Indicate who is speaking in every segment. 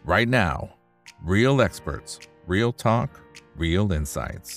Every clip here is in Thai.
Speaker 1: right now. Real experts, real talk, real insights.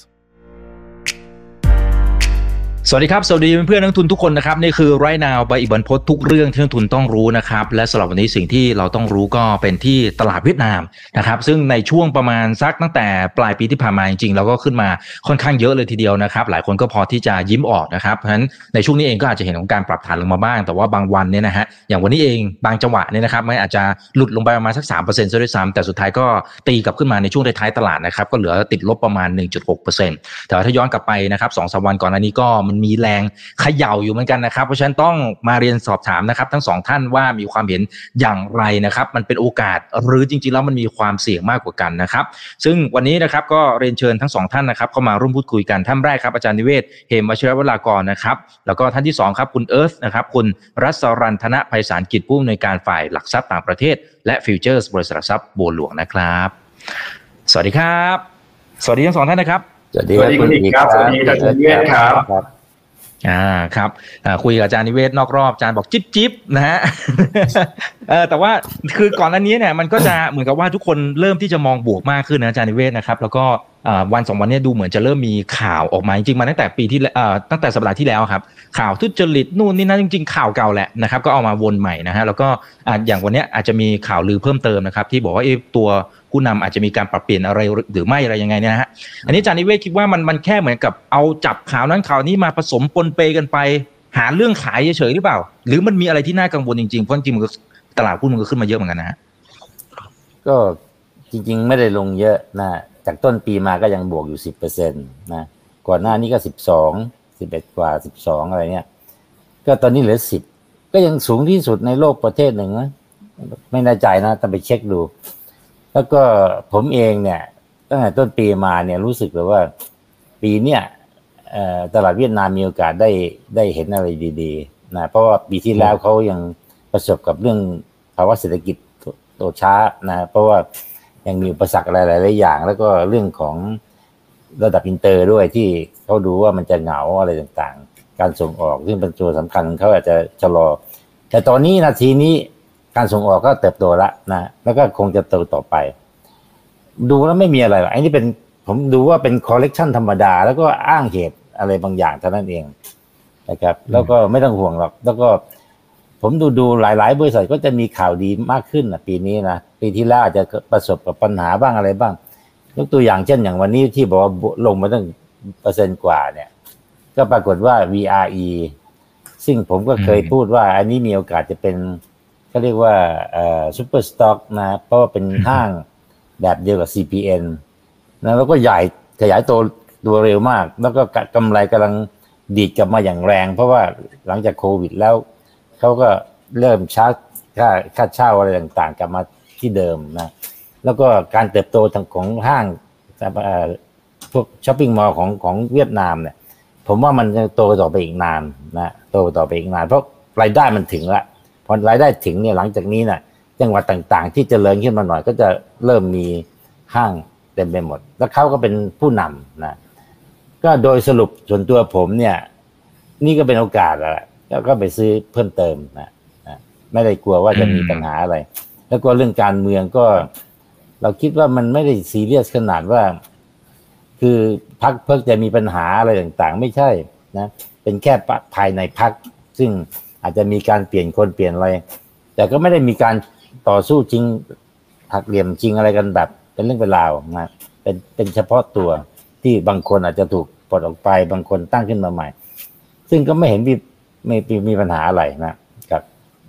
Speaker 2: สวัสดีครับสวัสดีเพื่อนนักทุนทุกคนนะครับนี่คือ Right Now ใบอิบันพจน์ทุกเรื่องที่นักทุนต้องรู้นะครับและสำหรับวันนี้สิ่งที่เราต้องรู้ก็เป็นที่ตลาดเวียดนามนะครับซึ่งในช่วงประมาณสักตั้งแต่ปลายปีที่ผ่านมาจริงๆเราก็ขึ้นมาค่อนข้างเยอะเลยทีเดียวนะครับหลายคนก็พอที่จะยิ้มออกนะครับเพราะฉะนั้นในช่วงนี้เองก็อาจจะเห็นของการปรับฐานลงมาบ้างแต่ว่าบางวันเนี่ยนะฮะอย่างวันนี้เองบางจังหวะเนี่ยนะครับมันอาจจะหลุดลงไปประมาณสัก 3% ซะด้วยซ้ำแต่สุดท้ายก็ตีกลับขึ้นมาในช่วงท้ายๆตลาดนะครับก็เหลือติดลบประมาณ 1.6% แต่ถ้าย้อนกลับไปนะครับ 2-3 วันก่อนหน้านี้ก็มันมีแรงเขย่าอยู่เหมือนกันนะครับเพราะฉะนั้นต้องมาเรียนสอบถามนะครับทั้งสองท่านว่ามีความเห็นอย่างไรนะครับมันเป็นโอกาสหรือจริงๆแล้วมันมีความเสี่ยงมากกว่ากันนะครับซึ่งวันนี้นะครับก็เรียนเชิญทั้งสองท่านนะครับเข้ามาร่วมพูดคุยกันท่านแรกครับอาจารย์นิเวศเหมวชิรวรากรนะครับแล้วก็ท่านที่สองครับคุณเอิร์ธนะครับคุณรัศรันธนไพศาลกิจผู้อำนวยการฝ่ายหลักทรัพย์ต่างประเทศและฟิวเจอร์สบริษัทหลักทรัพย์บัวหลวงนะครับสวัสดีครับสวัสดีทั้งสองท่านนะครับ
Speaker 3: สวัสดีคุณอีกครับสวัสดีอาจารย์นิเวศครับ
Speaker 2: ครับคุยกับอาจารย์นิเวศนอกรอบอาจารย์บอกจิ๊บนะฮะ แต่ว่าคือก่อนหน้านี้เนี่ยมันก็จะเหมือนกับว่าทุกคนเริ่มที่จะมองบวกมากขึ้นนะอาจารย์นิเวศนะครับแล้วก็วัน2วันนี้ดูเหมือนจะเริ่มมีข่าวออกมาจริงๆมาตั้งแต่ปีที่ตั้งแต่สัปดาห์ที่แล้วครับข่าวทุจริตนู่นนี่นั่นจริงๆข่าวเก่าแหละนะครับก็เอามาวนใหม่นะฮะแล้วก็อย่างวันนี้อาจจะมีข่าวลือเพิ่มเติมนะครับที่บอกว่าตัวผู้นำอาจจะมีการปรับเปลี่ยนอะไรหรือไม่อะไรยังไงเนี่ยนะฮะอันนี้อาจารย์นิเวศคิดว่ามันแค่เหมือนกับเอาจับข่าวนั้นข่าวนี้มาผสมปนเปกันไปหาเรื่องขายเฉยๆหรือเปล่าหรือมันมีอะไรที่น่ากังวลจริงๆเพราะจริงๆมันก็ตลาดหุ้นมันก็ขึ้นมาเยอะเหมือนกันนะฮะ
Speaker 3: ก็จริงๆไม่ได้ลงเยอะนะจากต้นปีมาก็ยังบวกอยู่ 10% นะก่อนหน้านี้ก็12 11กว่า12อะไรเนี่ยก็ตอนนี้เหลือ10ก็ยังสูงที่สุดในโลกประเทศหนึ่งนะไม่แน่ใจนะต้องไปเช็คดูแล้วก็ผมเองเนี่ยตั้งแต่ต้นปีมาเนี่ยรู้สึกเลยว่าปีเนี้ยตลาดเวียดนามมีโอกาสได้เห็นอะไรดีๆนะเพราะว่าปีที่แล้วเขายังประสบกับเรื่องภาวะเศรษฐกิจโตช้านะเพราะว่ายังมีอุปสรรคอะไรหลายๆอย่างแล้วก็เรื่องของระดับอินเตอร์ด้วยที่เขาดูว่ามันจะเหงาอะไรต่างๆการส่งออกซึ่งเป็นตัวสำคัญเขาอาจจะชะลอแต่ตอนนี้นาทีนี้การส่งออกก็เติบโตแล้วนะแล้วก็คงจะโตต่อไปดูแล้วไม่มีอะไรหรอกไอ้นี่เป็นผมดูว่าเป็นคอลเลกชันธรรมดาแล้วก็อ้างเหตุอะไรบางอย่างเท่านั้นเองนะครับแล้วก็ไม่ต้องห่วงหรอกแล้วก็ผมดูหลายๆบริษัทก็จะมีข่าวดีมากขึ้นนะปีนี้นะปีที่แล้วอาจจะประสบกับปัญหาบ้างอะไรบ้างยกตัวอย่างเช่นอย่างวันนี้ที่บอกว่าลงมาตั้ง%กว่าเนี่ยก็ปรากฏว่า VRE ซึ่งผมก็เคยพูดว่าอันนี้มีโอกาสจะเป็นเขาเรียกว่าซุปเปอร์สต็อกนะเพราะว่าเป็นห้างแบบเดียวกับ CPN นะแล้วก็ใหญ่ขยายตัวเร็วมากแล้วก็กำไรกำลังดีดกลับมาอย่างแรงเพราะว่าหลังจากโควิดแล้วเขาก็เริ่มชาร์จค่าเช่าอะไรต่างๆกลับมาที่เดิมนะแล้วก็การเติบโตของห้างพวกช้อปปิ้งมอลล์ของเวียดนามเนี่ยผมว่ามันจะโตต่อไปอีกนานนะโตต่อไปอีกนานเพราะรายได้มันถึงละพอรายได้ถึงเนี่ยหลังจากนี้นะจังหวัดต่างๆที่เจริญขึ้นมาหน่อยก็จะเริ่มมีห้างเต็มไปหมดแล้วเขาก็เป็นผู้นำนะก็โดยสรุปส่วนตัวผมเนี่ยนี่ก็เป็นโอกาสแหละแล้วก็ไปซื้อเพิ่มเติมนะไม่ได้กลัวว่าจะมีปัญหาอะไรแล้วก็เรื่องการเมืองก็เราคิดว่ามันไม่ได้ซีเรียสขนาดว่าคือพรรคเพิ่งจะมีปัญหาอะไรต่างๆไม่ใช่นะเป็นแค่ภายในพรรคซึ่งอาจจะมีการเปลี่ยนคนเปลี่ยนอะไรแต่ก็ไม่ได้มีการต่อสู้จริงหักเหลี่ยมจริงอะไรกันแบบเป็นเรื่องเป็นราวนะเป็นเฉพาะตัวที่บางคนอาจจะถูกปลดออกไปบางคนตั้งขึ้นมาใหม่ซึ่งก็ไม่เห็นมีปัญหาอะไรนะครับ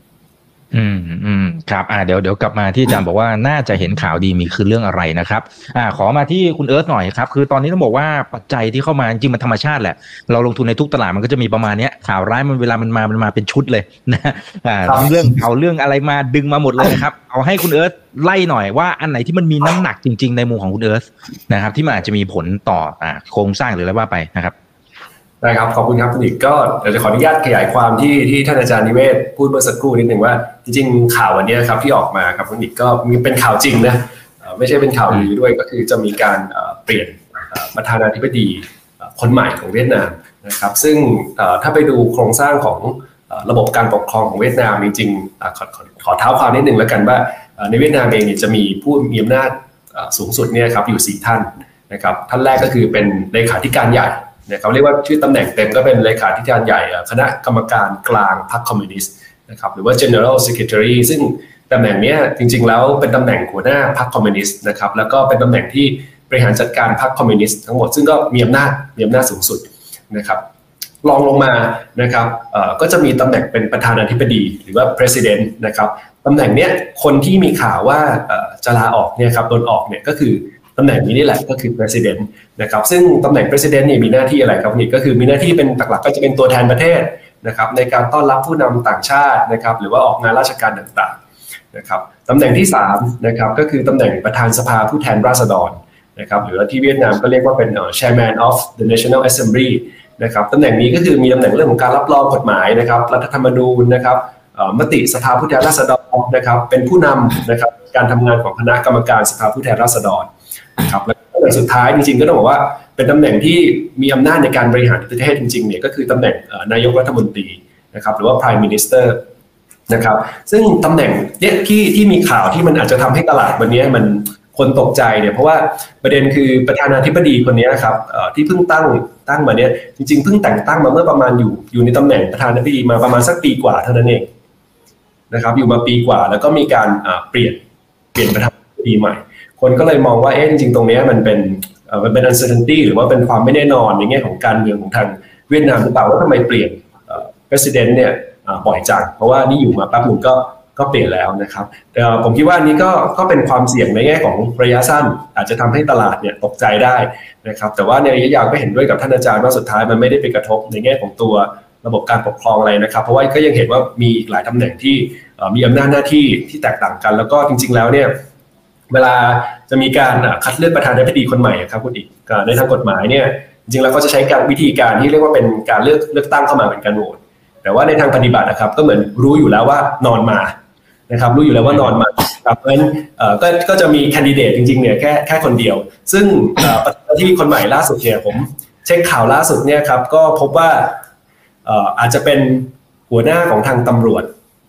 Speaker 2: ครับเดี๋ยวกลับมาที่อาจารย์บอกว่าน่าจะเห็นข่าวดีมีคือเรื่องอะไรนะครับขอมาที่คุณเอิร์ธหน่อยครับคือตอนนี้ต้องบอกว่าปัจจัยที่เข้ามาจริงมันธรรมชาติแหละเราลงทุนในทุกตลาดมันก็จะมีประมาณนี้ข่าวร้ายมันเวลามันมาเป็นชุดเลยนะเรื่องอะไรมาดึงมาหมดเลยนะครับเอาให้คุณเอิร์ธไล่หน่อยว่าอันไหนที่มันมีน้ำหนักจริงๆในมุมของคุณเอิร์ธนะครับที่มันอาจจะมีผลต่อโครงสร้างหรืออะไรว่าไปนะครับ
Speaker 4: ได้ครับขอบคุณครับคุณอีกก็เดี๋ยวจะขออนุญาตขยายความที่ท่านอาจารย์นิเวศพูดเมื่อสักครู่นิดหนึ่งว่าจริงๆข่าววันนี้ครับที่ออกมาครับคุณอีกก็มีเป็นข่าวจริงนะไม่ใช่เป็นข่าวลือด้วยก็คือจะมีการเปลี่ยนประธานาธิบดีคนใหม่ของเวียดนามนะครับซึ่งถ้าไปดูโครงสร้างของระบบการปกครองของเวียดนามจริงๆขอเท้าความนิดหนึ่งแล้วกันว่าในเวียดนามเองเนี่ยจะมีผู้มีอำนาจสูงสุดเนี่ยครับอยู่4ท่านนะครับท่านแรกก็คือเป็นเลขาธิการใหญ่เนี่ยเขาเรียกว่าชื่อตำแหน่งเต็มก็เป็นเลขาธิการใหญ่คณะกรรมการกลางพรรคคอมมิวนิสต์นะครับหรือว่า General Secretary ซึ่งตำแหน่งนี้จริงๆแล้วเป็นตำแหน่งหัวหน้าพรรคคอมมิวนิสต์นะครับแล้วก็เป็นตำแหน่งที่บริหารจัดการพรรคคอมมิวนิสต์ทั้งหมดซึ่งก็มีอำนาจสูงสุดนะครับรองลงมานะครับก็จะมีตำแหน่งเป็นประธานาธิบดีหรือว่า President นะครับตำแหน่งเนี้ยคนที่มีข่าวว่าจะลาออกเนี่ยครับโดนออกเนี่ยก็คือตำแหน่งนี้นี่แหละก็คือ President นะครับซึ่งตำแหน่ง President เนี่ยมีหน้าที่อะไรครับนี่ก็คือมีหน้าที่เป็นหลักๆก็จะเป็นตัวแทนประเทศนะครับในการต้อนรับผู้นำต่างชาตินะครับหรือว่าออกงานราชการต่างๆนะครับตำแหน่งที่3นะครับก็คือตำแหน่งประธานสภาผู้แทนราษฎรนะครับหรือที่เวียดนามก็เรียกว่าเป็น Chairman of the National Assembly นะครับตำแหน่งนี้ก็คือมีตำแหน่งเรื่องของการรับรองกฎหมายนะครับรัฐธรรมนูญนะครับมติสภาผู้แทนราษฎรนะครับเป็นผู้นำนะครับการทำงานของคณะกรรมการสภาผู้แทนราษฎรนะครับและตำแหน่งสุดท้ายจริงๆก็ต้องบอกว่าเป็นตำแหน่งที่มีอำนาจในการบริหารประเทศจริงๆเนี่ยก็คือตำแหน่งนายกรัฐมนตรีนะครับหรือว่า Prime Minister นะครับซึ่งตำแหน่งเนี่ยที่มีข่าวที่มันอาจจะทำให้ตลาดวันนี้มันคนตกใจเนี่ยเพราะว่าประเด็นคือประธานาธิบดีคนนี้ครับที่เพิ่งตั้งมาเนี่ยจริงๆเพิ่งแต่งตั้งมาเมื่อประมาณอยู่ในตำแหน่งประธานาธิบดีมาประมาณสักปีกว่าเท่านั้นเองนะครับอยู่มาปีกว่าแล้วก็มีการเปลี่ยนประธานาธิบดีใหม่คนก็เลยมองว่าจริงๆตรงนี้มันเป็น uncertainty หรือว่าเป็นความไม่แน่นอนในแง่ของการเมืองของทางเวียดนามหรือเปล่าว่าทำไมเปลี่ยนpresident เนี่ยบ่อยจังเพราะว่านี่อยู่มาแป๊บนึงก็เปลี่ยนแล้วนะครับแต่ผมคิดว่านี้ก็เป็นความเสี่ยงในแง่ของระยะสั้นอาจจะทำให้ตลาดเนี่ยตกใจได้นะครับแต่ว่าในระยะยาวก็เห็นด้วยกับท่านอาจารย์ว่าสุดท้ายมันไม่ได้ไปกระทบในแง่ของตัวระบบการปกครองอะไรนะครับเพราะว่าก็ยังเห็นว่ามีอีกหลายตำแหน่งที่มีอำนาจหน้าที่ที่แตกต่างกันแล้วก็จริงๆแล้วเนี่ยเวลาจะมีการคัดเลือกประธานาธิบดีคนใหม่ครับคุณอีกในทางกฎหมายเนี่ยจริงๆแล้วเขาจะใช้วิธีการที่เรียกว่าเป็นการเลือกตั้งเข้ามาเป็นการโหวตแต่ว่าในทางปฏิบัตินะครับก็เหมือนรู้อยู่แล้วว่านอนมานะครับรู้อยู่แล้วว่านอนมาครับเพราะฉะนั้นก็จะมีแคนดิเดตจริงๆเนี่ยแค่คนเดียวซึ่งประธานาธิบดีคนใหม่ล่าสุดเนี่ยผมเช็คข่าวล่าสุดเนี่ยครับก็พบว่าอาจจะเป็นหัวหน้าของทางตำรวจ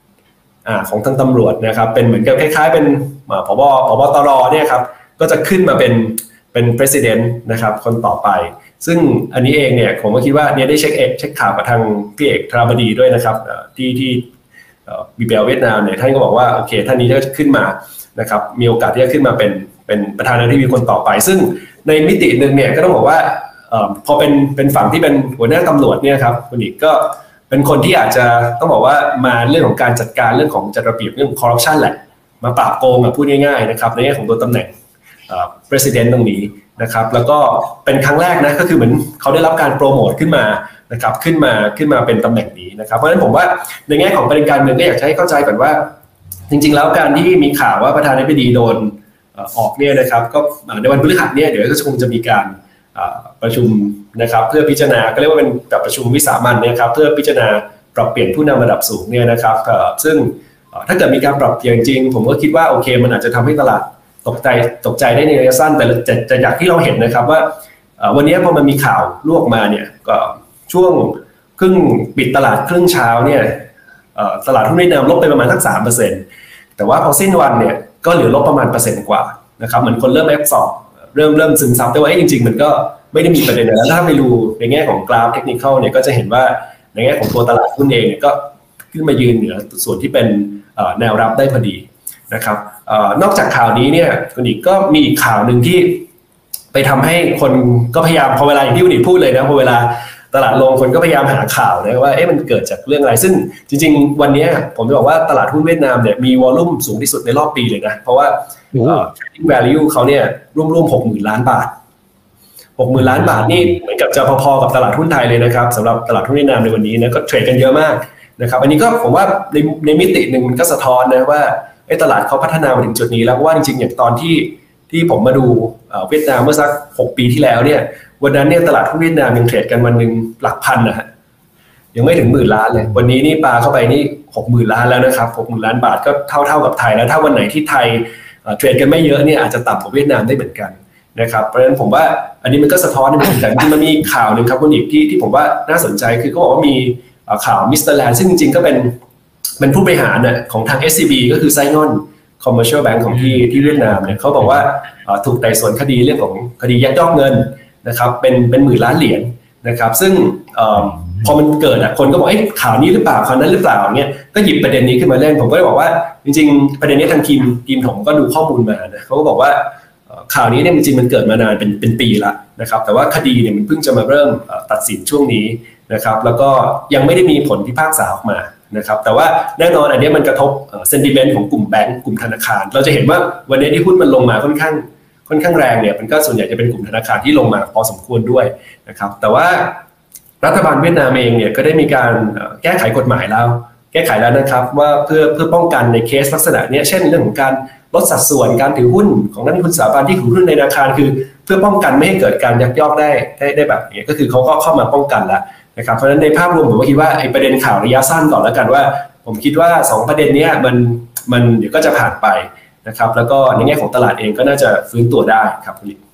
Speaker 4: นะครับเป็นเหมือนกับคล้ายๆเป็นผบตรเนี่ยครับก็จะขึ้นมาเป็น president นะครับคนต่อไปซึ่งอันนี้เองเนี่ยผมก็คิดว่าเนี่ยได้เช็คข่าวกับทางพี่เอกธราบดีด้วยนะครับที่BBL เวียดนามเนี่ยท่านก็บอกว่าโอเคท่านนี้จะขึ้นมานะครับมีโอกาสที่จะขึ้นมาเป็นประธานาธิบดีคนต่อไปซึ่งในมิตินึงเนี่ยก็ต้องบอกว่าพอเป็นฝั่งที่เป็นหัวหน้าตำรวจเนี่ยครับคุณอีกก็เป็นคนที่อาจจะต้องบอกว่ามาเรื่องของการจัดการเรื่องของจัดระเบียบเรื่องของคอร์รัปชันแหละมาปราบโกงพูดง่ายๆนะครับในแง่ของตัวตำแหน่งpresident ตรงนี้นะครับแล้วก็เป็นครั้งแรกนะก็คือเหมือนเขาได้รับการโปรโมทขึ้นมานะครับขึ้นมาเป็นตำแหน่งนี้นะครับเพราะฉะนั้นผมว่าในแง่ของประเด็นการเมืองก็อยากให้เข้าใจก่อนว่าจริงๆแล้วการที่มีข่าวว่าประธานาธิบดีโดนออกเนี่ยนะครับก็ในวันพฤหัสเนี่ยเดี๋ยวก็คงจะมีการประชุมนะครับเพื่อพิจารณาก็เรียกว่าเป็นแบบประชุมวิสามัญเนี่ยครับเพื่อพิจารณาปรับเปลี่ยนผู้นำระดับสูงเนี่ยนะครับซึ่งถ้าเกิดมีการปรับเปลี่ยนจริงผมก็คิดว่าโอเคมันอาจจะทำให้ตลาดตกใจได้ในระยะสั้นแต่จากที่เราเห็นนะครับว่าวันนี้พอมันมีข่าวลวกมาเนี่ยก็ช่วงครึ่งปิดตลาดครึ่งเช้าเนี่ยตลาดหุ้นเวียดนามลบไปประมาณสัก 3% แต่ว่าพอสิ้นวันเนี่ยก็เหลือลบประมาณ%กว่านะครับเหมือนคนเริ่มแอบสอบเริ่มซึมซับแต่ว่าจริงๆมันก็ไม่ได้มีประเด็นอะไรแล้วถ้าไปดูในแง่ของกราฟเทคนิคอลเนี่ยก็จะเห็นว่าในแง่ของตัวตลาดหุ้นเองเนี่ยก็ขึ้นมายืนเหนือส่วนที่เป็นแนวรับได้พอดีนะครับนอกจากข่าวนี้เนี่ยคุณอีกก็มีอีกข่าวหนึ่งที่ไปทำให้คนก็พยายามพอเวลาอย่างที่คุณอีกพูดเลยนะพอเวลาตลาดลงคนก็พยายามหาข่าวนะว่ามันเกิดจากเรื่องอะไรซึ่งจริงๆวันนี้ผมจะบอกว่าตลาดหุ้นเวียดนามเนี่ยมีวอลลุ่มสูงที่สุดในรอบปีเลยนะเพราะว่า trading value เขาเนี่ยร่วม 60,000 ล้านบาท 60,000 ล้านบาทนี่เหมือนกับจะพอๆกับตลาดหุ้นไทยเลยนะครับสำหรับตลาดหุ้นเวียดนามในวันนี้นะก็เทรดกันเยอะมากนะครับอันนี้ก็ผมว่าในมิติหนึ่งมันก็สะท้อนนะว่าตลาดเขาพัฒนามาถึงจุดนี้แล้วเพราะว่าจริงๆอย่างตอนที่ผมมาดูเวียดนามเมื่อสัก6ปีที่แล้วเนี่ยวันนั้นเนี่ยตลาดหุ้นเวียดนามยังเทรดกันวันนึงหลักพันนะฮะยังไม่ถึง10,000 ล้านเลยวันนี้นี่ปาเข้าไปนี่ 60,000 ล้านแล้วนะครับ 60,000 ล้านบาทก็เท่ากับไทยแล้วถ้าวันไหนที่ไทยเทรดกันไม่เยอะเนี่ยอาจจะต่ำกว่าเวียดนามได้เหมือนกันนะครับเพราะฉะนั้นผมว่าอันนี้มันก็สะท้อนในมุมแต่จริงๆมันมีข่าวนึงครับคุณอีกที่ผมว่าน่าสนใจคือเขาบอกว่ามีข่าวมิสเตอร์แลนด์ซึ่งจริงๆก็เป็นผู้บริหารของทาง SCB ก็คือไซนอน commercial bank ของที่เวียดนามเนี่ยเขาบอกว่าถูกไต่สวนคดีเรื่องของคดียักยอกเงินนะครับเป็นหมื่นล้านเหรียญนะครับซึ่งพอมันเกิดคนก็บอกข่าวนี้หรือเปล่าข่าวนั้นหรือเปล่าเนี่ยก็หยิบประเด็นนี้ขึ้นมาเล่นผมก็เลยบอกว่าจริงๆประเด็นนี้ทางทีมผมก็ดูข้อมูลมานะเขาก็บอกว่าข่าวนี้เนี่ยจริงๆมันเกิดมานานเป็นปีละนะครับแต่ว่าคดีเนี่ยมันเพิ่งจะมาเริ่มตัดสินช่วงนี้นะครับแล้วก็ยังไม่ได้มีผลพิพากษาออกมานะครับแต่ว่าแน่นอนอันนี้มันกระทบเซนติเมนต์ของกลุ่มแบงก์กลุ่มธนาคารเราจะเห็นว่าวันนี้ที่หุ้นมันลงมาค่อนข้างแรงเนี่ยมันก็ส่วนใหญ่จะเป็นกลุ่มธนาคารที่ลงมาพอสมควรด้วยนะครับแต่ว่ารัฐบาลเวียดนามเองเนี่ยก็ได้มีการแก้ไขกฎหมายแล้วนะครับว่าเพื่อป้องกันในเคสลักษณะนี้เช่นเรื่องของการลดสัดส่วนการถือหุ้นของนักลงทุนสถาบันที่ถือหุ้นในธนาคารคือเพื่อป้องกันไม่ให้เกิดการยักยอกได้แบบนี้ก็คือเขาก็เข้ามาป้องกันแล้วนะครับเพราะฉะนั้นในภาพรวมผมก็คิดว่าไอ้ประเด็นข่าวระยะสั้นก่อนแล้วกันว่าผมคิดว่า2ประเด็นนี้มันเดี๋ยวก็จะผ่านไปนะครับแล้วก็ในแง่ของตลาดเองก็น่าจะฟื้นตัวได้ครับคุณลิศ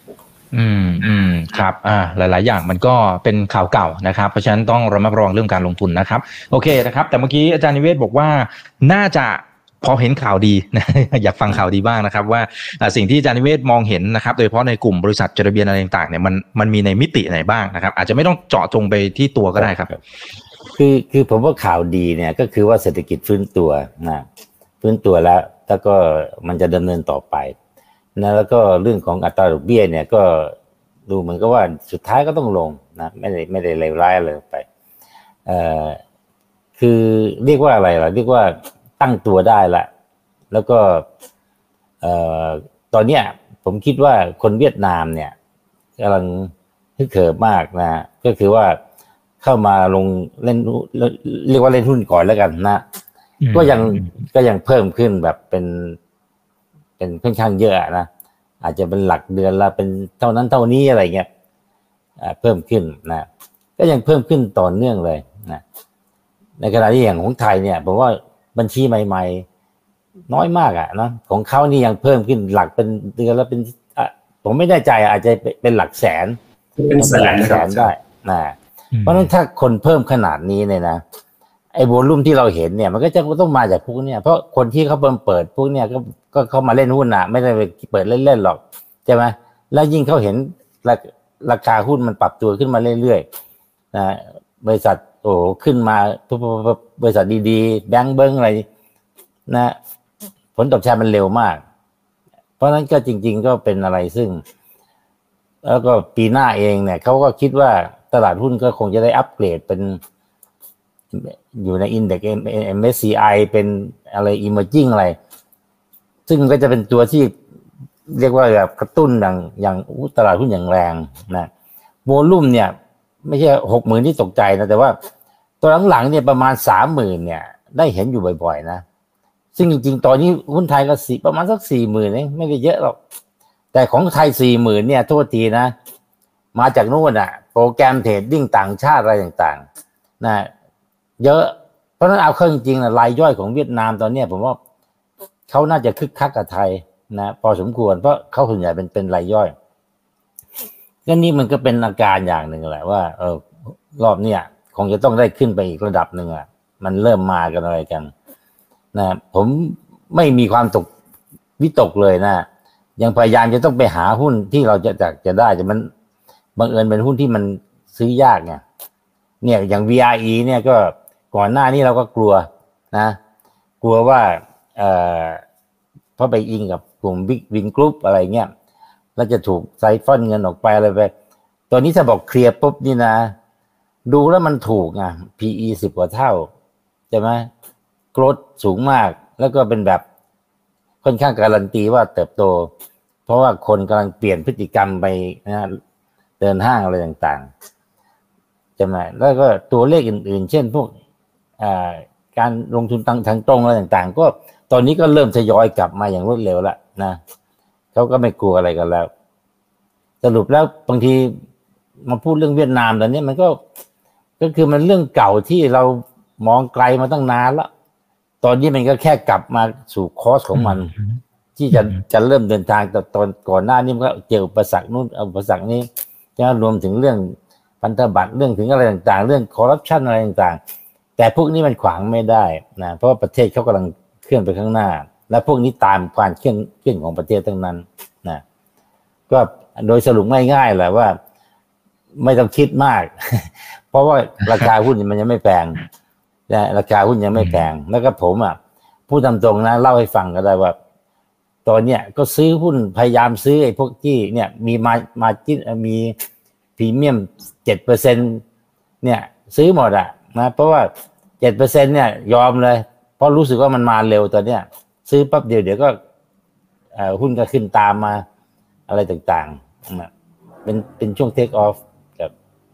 Speaker 2: ครับหลายๆอย่างมันก็เป็นข่าวเก่านะครับเพราะฉะนั้นต้องระมัดระวังเรื่องการลงทุนนะครับโอเคนะครับแต่เมื่อกี้อาจารย์นิเวศบอกว่าน่าจะพอเห็นข่าวดีนะ อยากฟังข่าวดีบ้างนะครับว่าสิ่งที่อาจารย์นิเวศมองเห็นนะครับโดยเฉพาะในกลุ่มบริษัทจดทะเบียนอะไรต่างๆเนี่ยมันมีในมิติไหนบ้างนะครับอาจจะไม่ต้องเจาะจงไปที่ตัวก็ได้ครับ
Speaker 3: คือผมว่าข่าวดีเนี่ยก็คือว่าเศรษฐกิจฟื้นตัวนะฟื้นตัวแล้วก็มันจะดำเนินต่อไปนะแล้วก็เรื่องของอัตราดอกเบี้ยเนี่ยก็ดูเหมือนกับว่าสุดท้ายก็ต้องลงนะไม่ได้เลวร้ายเลยไปคือเรียกว่าอะไรล่ะเรียกว่าตั้งตัวได้ละแล้วก็ตอนเนี้ยผมคิดว่าคนเวียดนามเนี่ยกำลังฮึกเหิมมากนะก็คือว่าเข้ามาลงเล่นเรียกว่าเล่นหุ้นก่อนแล้วกันนะก็ยังเพิ่มขึ้นแบบเป็นค่อนข้างเยอะนะอาจจะเป็นหลักเดือนละเป็นเท่านั้นเท่านี้อะไรเงี้ยเพิ่มขึ้นนะก็ยังเพิ่มขึ้นต่อเนื่องเลยนะในขณะที่อย่างของไทยเนี่ยผมว่าบัญชีใหม่ๆน้อยมากนะของเขานี่ยังเพิ่มขึ้นหลักเป็นเดือนละเป็นผมไม่แน่ใจอาจจะเป็นหลักแสน
Speaker 4: เป็นแสน
Speaker 3: ได้นะเพราะฉะนั้นถ้าคนเพิ่มขนาดนี้เนี่ยนะไอ้โวลุ่มที่เราเห็นเนี่ยมันก็จะต้องมาจากพวกเนี่ยเพราะคนที่เขาเปิดพวกเนี่ยก็เข้ามาเล่นหุ้นไม่ได้ไปเปิดเล่นๆหรอกใช่ไหมแล้วยิ่งเขาเห็นราคาหุ้นมันปรับตัวขึ้นมาเรื่อยๆนะบริษัทขึ้นมาบริษัทดีๆแบงก์เบิ้งอะไรนะผลตอบแทนมันเร็วมากเพราะฉะนั้นก็จริงๆก็เป็นอะไรซึ่งแล้วก็ปีหน้าเองเนี่ยเขาก็คิดว่าตลาดหุ้นก็คงจะได้อัปเกรดเป็นอยู่ในอินเด็กซ์ MSCI เป็นอะไร Emerging อะไรซึ่งก็จะเป็นตัวที่เรียกว่าแบบกระตุ้นอย่างตลาดหุ้นอย่างแรงนะโวลุ่มเนี่ยไม่ใช่ 60,000 ที่ตกใจนะแต่ว่าตัวหลังๆเนี่ยประมาณ 30,000 เนี่ยได้เห็นอยู่บ่อยๆนะซึ่งจริงๆตอนนี้หุ้นไทยก็ประมาณสัก 40,000 เองไม่ได้เยอะหรอกแต่ของไทย 40,000 เนี่ยโทษทีนะมาจากนู่นโปรแกรมเทรดดิ้งต่างชาติอะไรต่างๆนะเยอะเพราะฉะนั้นเอาเข้าจริงๆรายย่อยของเวียดนามตอนนี้ผมว่าเขาน่าจะคึกคักกับไทยนะพอสมควรเพราะเขาส่วนใหญ่เป็นรายย่อยก็นี่มันก็เป็นอาการอย่างหนึ่งแหละว่ารอบเนี้ยคงจะต้องได้ขึ้นไปอีกระดับหนึ่งมันเริ่มมากันอะไรกันนะผมไม่มีความวิตกเลยนะยังพยายามจะต้องไปหาหุ้นที่เราจะได้แต่มันบังเอิญเป็นหุ้นที่มันซื้อยากเนี่ยอย่าง VRE เนี่ยก็ก่อนหน้านี้เราก็กลัวนะกลัวว่าเพราะไปอิงกับกลุ่ม Big Win Group อะไรเงี้ยแล้วจะถูกไซฟอนเงินออกไปอะไรไปตัวนี้ถ้าบอกเคลียร์ปุ๊บนี่นะดูแล้วมันถูกPE 10 กว่าเท่าใช่ไหมโกรธสูงมากแล้วก็เป็นแบบค่อนข้างการันตีว่าเติบโตเพราะว่าคนกำลังเปลี่ยนพฤติกรรมไปนะเดินห้างอะไรต่างๆใช่ไหมแล้วก็ตัวเลขอื่นๆเช่นพวกการลงทุนทางตรงอะไรต่างๆก็ตอนนี้ก็เริ่มทยอยกลับมาอย่างรวดเร็วแล้วนะเขาก็ไม่กลัวอะไรกันแล้วสรุปแล้วบางทีมาพูดเรื่องเวียดนามตอนนี้มันก็คือมันเรื่องเก่าที่เรามองไกลมาตั้งนานแล้วตอนนี้มันก็แค่กลับมาสู่คอร์สของมันที่จะเริ่มเดินทางแต่ตอนก่อนหน้านี้มันก็เจออุปสรรคนู่นอุปสรรคนี้จะรวมถึงเรื่องพันธบัตรเรื่องถึงอะไรต่างๆเรื่องคอร์รัปชันอะไรต่างๆแต่พวกนี้มันขวางไม่ได้นะเพราะว่าประเทศเขากำลังเคลื่อนไปข้างหน้าและพวกนี้ตามความเคลื่อนของประเทศทั้งนั้นนะก็โดยสรุปง่ายๆแหละว่าไม่ต้องคิดมาก เพราะว่าราคาหุ้นมันยังไม่แพงนะราคาหุ้นยังไม่แพงแล้วก็ผมพูดตามตรงนะเล่าให้ฟังก็ได้ว่าตอนเนี้ยก็ซื้อหุ้นพยายามซื้อไอ้พวกที่เนี่ยมีมาจิ้นมีพรีเมียม 7% เนี่ยซื้อหมดนะเพราะว่า 7% เนี่ยยอมเลยเพราะรู้สึกว่ามันมาเร็วตอนเนี้ยซื้อปั๊บเดี๋ยวก็หุ้นก็ขึ้นตามมาอะไรต่างๆนะเป็นช่วง take off ครับ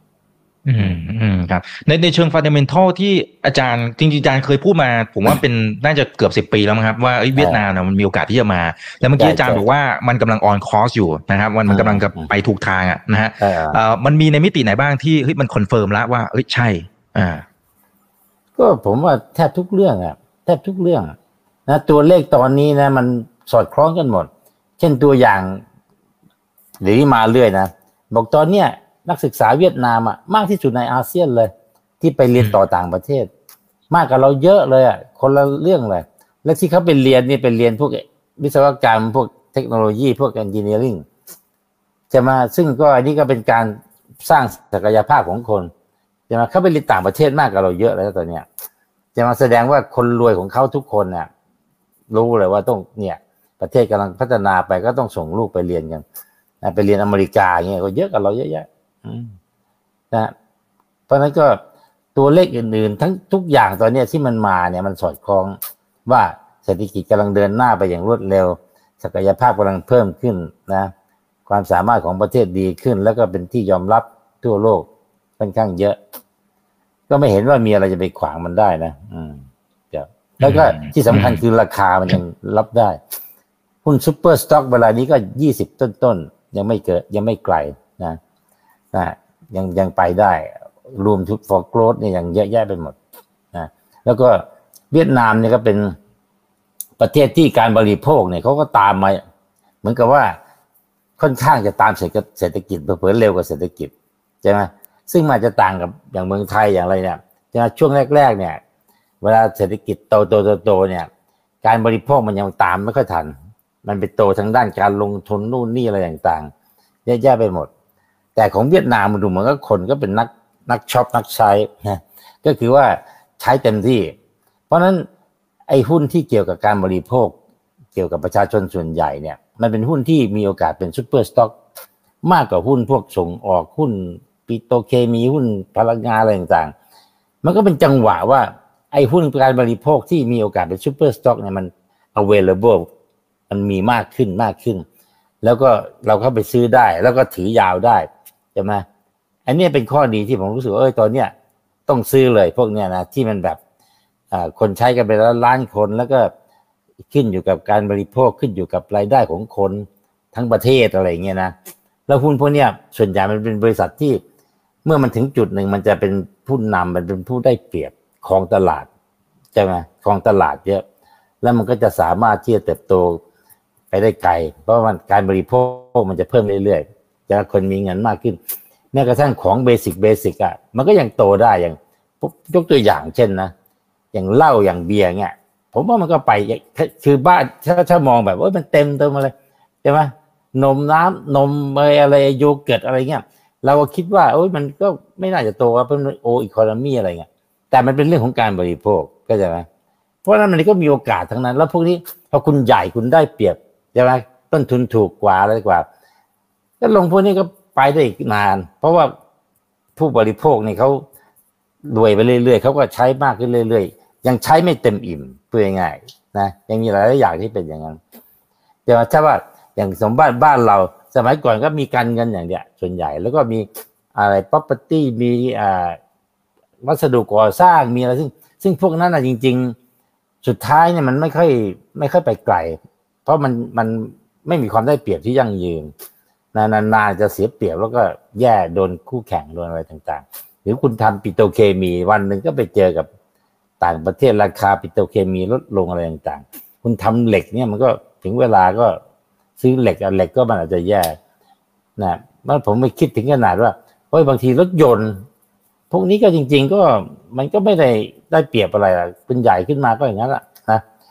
Speaker 2: ครับในเชิง fundamental ที่อาจารย์จริงๆอาจารย์เคยพูดมาผมว่าเป็นน่าจะเกือบ10 ปีแล้วมั้งครับว่าเวียดนามเนี่ยมันมีโอกาสที่จะมาแล้วเมื่อกี้อาจารย์บอกว่ามันกำลัง on course อยู่นะครับมันกำลังจะไปถูกทางนะฮะมันมีในมิติไหนบ้างที่มันคอนเฟิร์มแล้วว่าใช่
Speaker 3: ก็ผมว่าแทบทุกเรื่องแทบทุกเรื่องนะตัวเลขตอนนี้นะมันสอดคล้องกันหมดเช่นตัวอย่างเดี๋ยวนี้มาเรื่อยนะบอกตอนเนี้ยนักศึกษาเวียดนามมากที่สุดในอาเซียนเลยที่ไปเรียนต่อต่างประเทศมากกว่าเราเยอะเลยคนละเรื่องเลยและที่เขาไปเรียนนี่เป็นเรียนพวกวิศวกรรมพวกเทคโนโลยีพวก engineering จะมาซึ่งก็อันนี้ก็เป็นการสร้างศักยภาพของคนจะมาเขาไปเรียนต่างประเทศมากกว่าเราเยอะแล้วตอนเนี้ยจะมาแสดงว่าคนรวยของเขาทุกคนเนี่ยรู้เลยว่าต้องเนี่ยประเทศกำลังพัฒนาไปก็ต้องส่งลูกไปเรียนกันไปเรียนอเมริกาอย่างเงี้ยก็เยอะกว่าเราเยอะแยะนะเพราะนั้นก็ตัวเลขอื่นๆทั้งทุกอย่างตอนนี้ที่มันมาเนี่ยมันสอดคล้องว่าเศรษฐกิจกำลังเดินหน้าไปอย่างรวดเร็วศักยภาพกำลังเพิ่มขึ้นนะความสามารถของประเทศดีขึ้นแล้วก็เป็นที่ยอมรับทั่วโลกค่อนข้างเยอะก็ไม่เห็นว่ามีอะไรจะไปขวางมันได้นะแล้วก็ที่สำคัญคือราคามันยังรับได้หุ้นซุปเปอร์สต็อกเวลานี้ก็20ต้นๆยังไม่เกิดยังไม่ไกลนะยังไปได้รวมทุก for growth เนี่ยยังเยอะแยะไปหมดนะแล้วก็เวียดนามเนี่ยก็เป็นประเทศที่การบริโภคเนี่ยเขาก็ตามมาเหมือนกับว่าค่อนข้างจะตามเศรษฐกิจเผลอๆเร็วกว่าเศรษฐกิจใช่ไหมซึ่งมันจะต่างกับอย่างเมืองไทยอย่างไรเนี่ยช่วงแรกๆเนี่ยเวลาเศรษฐกิจโตเนี่ยการบริโภคมันยังตามไม่ค่อยทันมันไปโตทางด้านการลงทุนนู่นนี่อะไรต่างๆเยอะแยะไปหมดแต่ของเวียดนามมันดูเหมือนกับคนก็เป็นนักช็อปนักใช้นะก็คือว่าใช้เต็มที่เพราะนั้นไอ้หุ้นที่เกี่ยวกับการบริโภคเกี่ยวกับประชาชนส่วนใหญ่เนี่ยมันเป็นหุ้นที่มีโอกาสเป็นซุปเปอร์สต็อกมากกว่าหุ้นพวกส่งออกหุ้นปิโตรเคมีหุ้นพลังงานอะไรต่างๆมันก็เป็นจังหวะว่าไอ้หุ้นการบริโภคที่มีโอกาสเป็นซุปเปอร์สต็อกเนี่ยมัน available มันมีมากขึ้นแล้วก็เราเข้าไปซื้อได้แล้วก็ถือยาวได้ใช่ไหมอันนี้เป็นข้อดีที่ผมรู้สึกว่าตอนเนี้ยต้องซื้อเลยพวกเนี้ยนะที่มันแบบคนใช้กันไปล้านคนแล้วก็ขึ้นอยู่กับการบริโภคขึ้นอยู่กับรายได้ของคนทั้งประเทศอะไรเงี้ยนะแล้วหุ้นพวกเนี้ยส่วนใหญ่มันเป็นบริษัทที่เมื่อมันถึงจุดหนึ่งมันจะเป็นผู้นำมันเป็นผู้ได้เปรียบของตลาดใช่ไหมของตลาดเยอะแล้วมันก็จะสามารถที่จะเติบโตไปได้ไกลเพราะว่าการบริโภคมันจะเพิ่มเรื่อยๆจะคนมีเงินมากขึ้นแม้กระทั่งของเบสิกมันก็ยังโตได้อย่างยกตัวอย่างเช่นนะอย่างเหล้าอย่างเบียร์เนี่ยผมว่ามันก็ไปคือบ้านถ้ามองแบบว่ามันเต็มอะไรใช่ไหมนมน้ำนมอะไรโยเกิร์ตอะไรเงี้ยเราก็คิดว่ามันก็ไม่น่าจะโตว่าเป็นอีโคโนมีอะไรเงี้ยแต่มันเป็นเรื่องของการบริโภคก็ใช่ไหมเพราะนั้นมันก็มีโอกาสทั้งนั้นแล้วพวกนี้พอคุณใหญ่คุณได้เปรียบใช่ไหมต้นทุนถูกกว่าอะไรกว่าก็ลงพวกนี้ก็ไปได้อีกนานเพราะว่าผู้บริโภคนี่เขารวยไปเรื่อยๆเขาก็ใช้มากขึ้นเรื่อยๆยังใช้ไม่เต็มอิ่มเพื่อง่ายนะยังมีหลายอย่างที่เป็นอย่างนั้นแต่ว่าถ้าว่าอย่างสมบัติบ้านเราสมัยก่อนก็มีการเงินอย่างเดียวส่วนใหญ่แล้วก็มีอะไร property มีวัสดุก่อสร้างมีอะไรซึ่งพวกนั้นจริงๆสุดท้ายเนี่ยมันไม่ค่อยไปไกลเพราะมันไม่มีความได้เปรียบที่ยั่งยืนนานๆจะเสียเปรียบแล้วก็แย่โดนคู่แข่งโดนอะไรต่างๆหรือคุณทำปิโตรเคมีวันหนึ่งก็ไปเจอกับต่างประเทศราคาปิโตรเคมีลดลงอะไรต่างๆคุณทำเหล็กเนี่ยมันก็ถึงเวลาก็ซื้อเหล็กก็มันอาจจะแย่นะมันผมไม่คิดถึงขนาดว่าบางทีรถยนต์พวกนี้ก็จริงๆก็มันก็ไม่ได้เปรียบอะไรเป็นใหญ่ขึ้นมาก็อย่างนั้นแหละนะ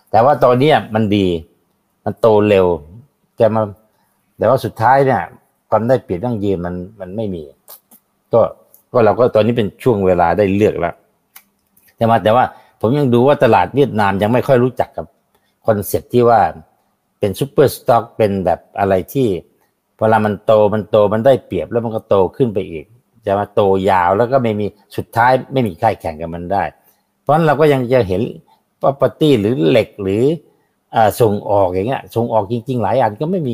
Speaker 3: แต่ว่าตอนนี้มันดีมันโตเร็วแต่ว่าสุดท้ายเนี่ยความได้เปรียบยั่งยืนมันไม่มีก็เราก็ตอนนี้เป็นช่วงเวลาได้เลือกแล้วแต่ว่าผมยังดูว่าตลาดเวียดนามยังไม่ค่อยรู้จักกับคอนเซ็ปต์ที่ว่าเป็นซุปเปอร์สต็อกเป็นแบบอะไรที่เวลามันโตมันได้เปรียบแล้วมันก็โตขึ้นไปอีกจะมาโตยาวแล้วก็ไม่มีสุดท้ายไม่มีใครแข่งกับมันได้เพราะฉะนั้นเราก็ยังจะเห็น property หรือเหล็กหรือส่งออกอย่างเงี้ยส่งออกจริงๆหลายอันก็ไม่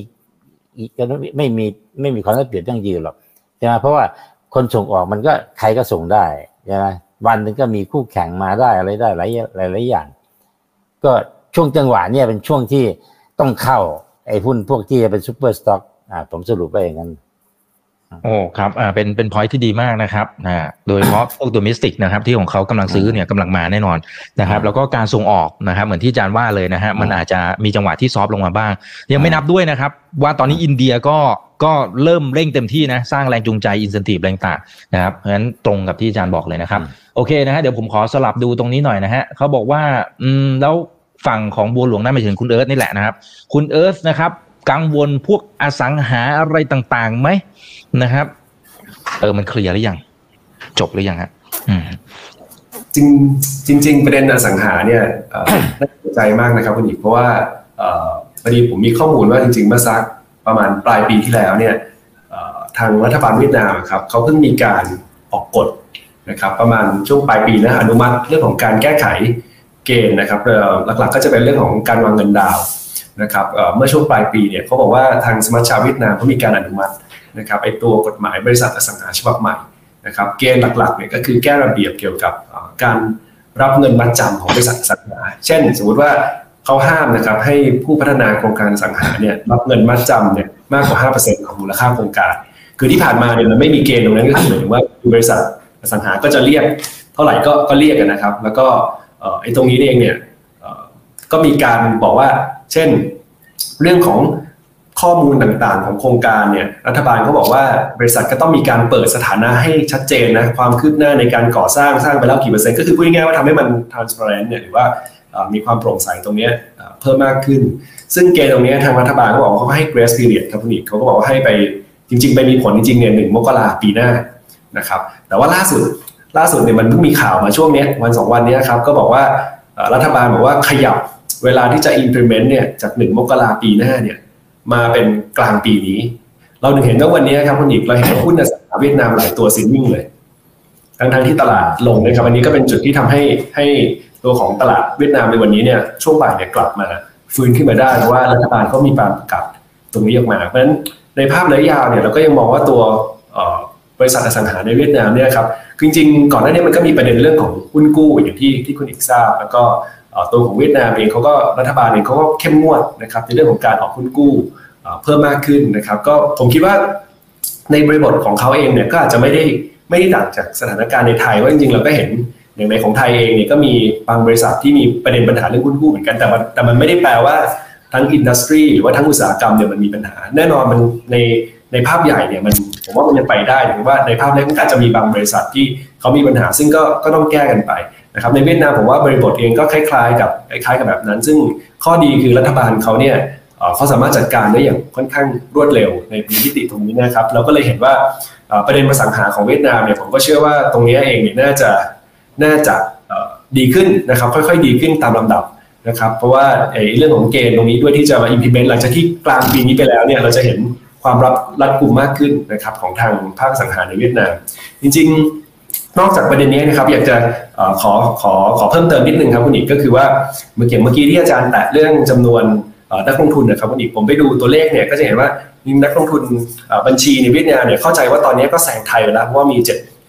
Speaker 3: มีความได้เปรียบยั่งยืนหรอกใช่ไหมเพราะว่าคนส่งออกมันก็ใครก็ส่งได้ใช่ไหมวันนึงก็มีคู่แข่งมาได้อะไรได้หลายอย่างก็ช่วงจังหวะเนี่ยเป็นช่วงที่ต้องเข้าไอ้หุ้นพวกที่เป็นซุปเปอร์สต็อกผมสรุปไปอย่างนั้น
Speaker 2: โอ้ครับเป็น point ที่ดีมากนะครับโดยเฉพาะพวกโดเมสติกนะครับที่ของเขากำลังซื้อเนี่ยกำลังมาแน่นอนนะครับแล้วก็การส่งออกนะครับเหมือนที่อาจารย์ว่าเลยนะฮะมันอาจจะมีจังหวะที่ซอฟต์ลงมาบ้างยังไม่นับด้วยนะครับว่าตอนนี้อินเดียก็เริ่มเร่งเต็มที่นะสร้างแรงจูงใจอินเซนทีฟแรงต่างนะครับเพราะฉะนั้นตรงกับที่อาจารย์บอกเลยนะครับโอเคนะฮะเดี๋ยวผมขอสลับดูตรงนี้หน่อยนะฮะเขาบอกว่าแล้วฝั่งของบัวหลวงนั่นหมายถึงคุณเอิร์ธนี่แหละนะครับคุณเอิร์ธนะครับกังวลพวกอสังหาอะไรต่างๆไหมนะครับมันเคลียร์หรือยังจบหรือยังฮะ
Speaker 4: จริงประเด็นอสังหาเนี่ยน่าสนใจมากนะครับคุณหญิงเพราะว่าพอดีผมมีข้อมูลว่าจริงๆเมื่อสักประมาณปลายปีที่แล้วเนี่ยทางรัฐบาลเวียดนามครับเขาเพิ่งมีการออกกฎนะครับประมาณช่วงปลายปีนะอนุมัติเรื่องของการแก้ไขเกณฑ์นะครับหลักๆก็จะเป็นเรื่องของการวางเงินดาวนะครับเมื่อช่วงปลายปีเนี่ยเขาบอกว่าทางสมัชชาเวียดนามเขามีการอนุมัตินะครับไอ้ตัวกฎหมายบริษัทอสังหาฉบับใหม่นะครับเกณฑ์หลักๆเนี่ยก็คือแก้ระเบียบเกี่ยวกับการรับเงินมัดจำของบริษัทอสังหาเช่นสมมติว่าเขาห้ามนะครับให้ผู้พัฒนาโครงการอสังหาเนี่ยรับเงินมัดจำเนี่ยมากกว่า 5% ของมูลค่าโครงการคือที่ผ่านมาเนี่ยมันไม่มีเกณฑ์ตรงนั้นก็คือหมายถึงว่าบริษัทอสังหาก็จะเรียกเท่าไหร่ก็เรียกกันนะครับแล้วก็ไอ้ตรงนี้เองเนี่ยก็มีการบอกว่าเช่นเรื่องของข้อมูลต่างๆของโครงการเนี่ยรัฐบาลเขาบอกว่าบริษัทก็ต้องมีการเปิดสถานะให้ชัดเจนนะความคืบหน้าในการก่อสร้างไปแล้วกี่เปอร์เซ็นต์ก็คือพูดง่ายๆว่าทำให้มัน transparent เนี่ยหรือว่ามีความโปร่งใสตรงนี้เพิ่มมากขึ้นซึ่งเกณฑ์ตรงนี้ทางรัฐบาลเขาบอกว่าเขาให้ grace period ครับคุณอีกเขาก็บอกว่าให้ไปจริงๆไปมีผลจริงๆเนี่ย1 มกราคมปีหน้านะครับแต่ว่าล่าสุดเนี่ยมันเพิ่งมีข่าวมาช่วงนี้วัน2 วันนี้ครับก็บอกว่ารัฐบาลบอกว่าขยับเวลาที่จะ implement เนี่ยจาก1 มกราคมปีหน้าเนี่ยมาเป็นกลางปีนี้เราถึงเห็นว่าวันนี้ครับคุณอีกเราเห็นหุ้นอสังหาเวียดนามหลายตัวซิ่งวิ่งเลยทั้งที่ตลาดลงนะครับอันนี้ก็เป็นจุดที่ทำให้ตัวของตลาดเวียดนามในวันนี้เนี่ยช่วงบ่ายเนี่ยกลับมาฟื้นขึ้นมาได้เพราะว่ารัฐบาลเขามีการประกาศตรงนี้ออกมาเพราะฉะนั้นในภาพระยะยาวเนี่ยเราก็ยังมองว่าตัวบริษัทอสังหาในเวียดนามเนี่ยครับจริงๆก่อนหน้านี้มันก็มีประเด็นเรื่องของหุ้นกู้อย่างที่คุณอีกทราบแล้วก็ตัวของเวียดนามเองเขาก็รัฐบาลเองเขาก็เข้มงวดนะครับในเรื่องของการออกหุ้นกู้เพิ่มมากขึ้นนะครับก็ผมคิดว่าในบริบทของเขาเองเนี่ยก็อาจจะไม่ได้ต่างจากสถานการณ์ในไทยว่าจริงๆเราก็เห็นอย่างในของไทยเองเนี่ยก็มีบางบริษัทที่มีประเด็นปัญหาเรื่องหุ้นกู้เหมือนกันแต่มันไม่ได้แปลว่าทั้งอินดัสทรีหรือว่าทั้งอุตสาหกรรมเนี่ยมันมีปัญหาแน่นอนมันในภาพใหญ่เนี่ยผมว่ามันยังไปได้ถึงว่าในภาพเล็กมันอาจจะมีบางบริษัทที่เขามีปัญหาซึ่งก็ต้องแก้กันไปนะครับในเวียดนามผมว่าบริบทเองก็คล้ายๆกับแบบนั้นซึ่งข้อดีคือรัฐบาลเขาเนี่ยเขาสามารถจัดการได้อย่างค่อนข้างรวดเร็วในมิติตรงนี้นะครับเราก็เลยเห็นว่าประเด็นอสังหาของเวียดนามเนี่ยผมก็เชื่อว่าตรงนี้เองเนี่ยน่าจะดีขึ้นนะครับค่อยๆดีขึ้นตามลำดับนะครับเพราะว่าเรื่องของเกณฑ์ตรงนี้ด้วยที่จะมา implement หลังจากที่กลางปีนี้ไปแล้วเนี่ยเราจะเห็นความรัดกุมมากขึ้นนะครับของทางภาคอสังหาในเวียดนามจริงๆนอกจากประเด็นนี้นะครับอยากจะขอเพิ่มเติมนิดนึงครับคุณอีกก็คือว่าเมื่อกี้ที่อาจารย์แตะเรื่องจำนวนนักลงทุนนะครับคุณอีกผมไปดูตัวเลขเนี่ยก็จะเห็นว่านักลงทุนบัญชีในเวียดนามเนี่ยเข้าใจว่าตอนนี้ก็แซงไทยไปแล้วเพราะว่ามี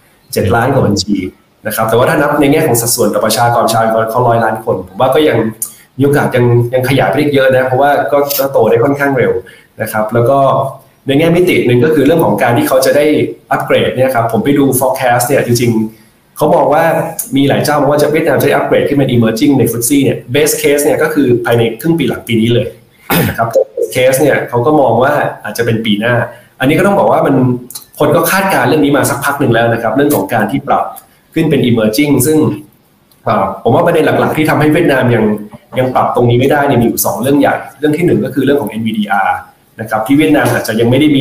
Speaker 4: 7 ล้านกว่าบัญชีนะครับแต่ว่าถ้านับในแง่ของสัดส่วนต่อประชากรชาวเขา100 ล้านคนผมว่าก็ยังมีโอกาสยังขยายไปได้เยอะนะเพราะว่าก็โตได้ค่อนข้างเร็วนะครับแล้วก็ในแง่มิติหนึ่งก็คือเรื่องของการที่เขาจะได้อัปเกรดเนี่ยครับผมไปดู forecast เนี่ยจริงๆเขาบอกว่ามีหลายเจ้าบอกว่าจะเวียดนามจะอัปเกรดขึ้นเป็น emerging ใน FTSE เนี่ย best case เนี่ยก็คือภายในครึ่งปีหลังปีนี้เลยนะครับ best case เนี่ยเขาก็มองว่าอาจจะเป็นปีหน้าอันนี้ก็ต้องบอกว่ามันคนก็คาดการณ์เรื่องนี้มาสักพักหนึ่งแล้วนะครับเรื่องของการที่ปรับขึ้นเป็น emerging ซึ่งผมว่าประเด็นหลักๆที่ทำให้เวียดนามยังปรับตรงนี้ไม่ได้เนี่ยมีอยู่2เรื่องใหญ่เรื่องที่1ก็คือเรื่องของ NVDR นะครับที่เวียดนามอาจจะยังไม่ได้มี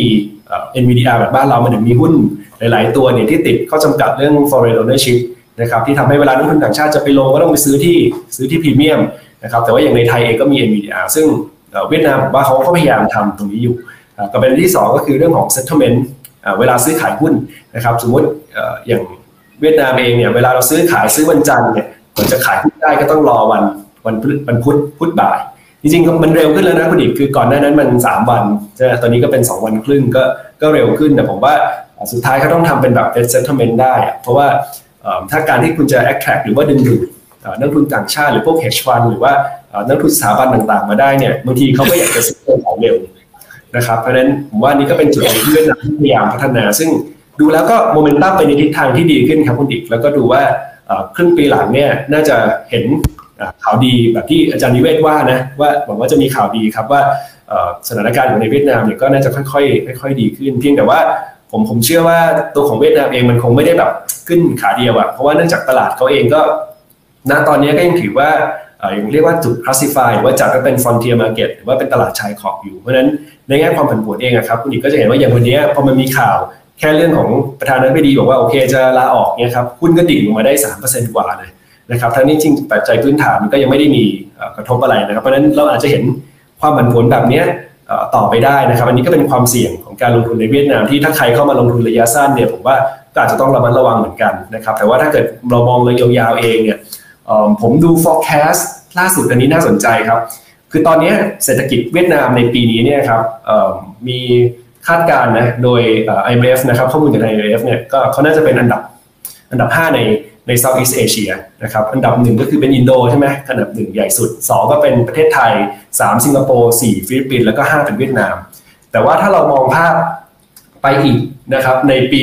Speaker 4: NVDR แบบบ้านเรามันมีหุ้นหลายๆตัวเนี่ยที่ติดข้อจำกัดเรื่อง foreign ownership นะครับที่ทำให้เวลานักลงทุนต่างชาติจะไปลงก็ต้องไปซื้อที่พรีเมียมนะครับแต่ว่าอย่างในไทยเองก็มี NVDR ซึ่งเวียดนามว่าเขาก็พยายามทำตรงนี้อยู่กับประเด็นที่2ก็คือเรื่องของ settlement เวลาซื้อขายหุ้นนะครับสมมติอย่างเวียดนามเองเนี่ยเวลาเราซื้อวันจันทร์เนี่ยก่อนจะขายหุ้นได้ก็ต้องรอวันพุธบ่ายจริงๆมันเร็วขึ้นแล้วนะคุณอีกคือก่อนหน้านั้นมัน3วันใช่ไหมตอนนี้ก็เป็น2วันครึ่งก็เร็วขึ้นแต่ผมว่าสุดท้ายเขาต้องทำเป็นแบบ settlement ได้เพราะว่าถ้าการที่คุณจะ attract หรือว่าดึงดูดนักทุนต่างชาติหรือพวก hedge fund หรือว่านักทุนสถาบันต่างๆมาได้เนี่ยบางทีเขาก็อยากจะซื้อของเร็วนะครับเพราะฉะนั้นผมว่านี่ก็เป็นจุดที่เวียดนามพยายามพัฒนาซึ่งดูแล้วก็โมเมนตัมไปในทิศทางที่ดีขึ้นครับคุณอีกแล้วก็ดูว่าครึ่งปีหลังเนี่ยน่าจะเห็นข่าวดีแบบที่อาจารย์นิเวศว่านะว่าหวังว่าจะมีข่าวดีครับว่าสถานการณ์ของในเวียดนามเนี่ยก็น่าจะค่อยๆดีขึ้นเพียงแต่ว่าผมเชื่อว่าตัวของเวียดนามเองมันคงไม่ได้แบบขึ้นขาเดียวอะเพราะว่าเนื่องจากตลาดเขาเองก็ณตอนนี้ก็ยังถือว่ายังเรียกว่าจุด classify หรือว่าจัดว่าเป็น frontier market หรือว่าเป็นตลาดชายขอบอยู่เพราะฉะนั้นในแง่ความผันผวนเองครับคุณอีกก็จะเห็นว่าอย่างวันนี้พอมันมีข่าวแค่เรื่องของประธานาธิบดีบอกว่าโอเคจะลาออกเนี่ยครับหุ้นก็ดิ่งลงมาได้ 3% กว่าเลยนะครับทั้งนี้จริงปัจจัยพื้นฐานมันก็ยังไม่ได้มีกระทบอะไรนะครับเพราะฉะนั้นเราอาจจะเห็นความผันผวนแบบนี้ต่อไปได้นะครับอันนี้ก็เป็นความเสี่ยงของการลงทุนในเวียดนามที่ถ้าใครเข้ามาลงทุนระยะสั้นเนี่ยผมว่าก็อาจจะต้องระมัดระวังเหมือนกันนะครับแต่ว่าถ้าเกิดเรามองระยะยาวเองเนี่ยผมดู forecast ล่าสุดอันนี้น่าสนใจครับคือตอนนี้เศรษฐกิจเวียดนามในปีนี้เนี่ยครับมีคาดการณ์นะโดย IMF นะครับข้อมูลจาก IMF เนี่ยก็เขาน่าจะเป็นอันดับ5ใน Southeast Asia นะครับอันดับ1ก็คือเป็นอินโดใช่ไหมอันดับ1ใหญ่สุด2ก็เป็นประเทศไทย3สิงคโปร์4ฟิลิปปินส์แล้วก็5เป็นเวียดนามแต่ว่าถ้าเรามองภาพไปอีกนะครับในปี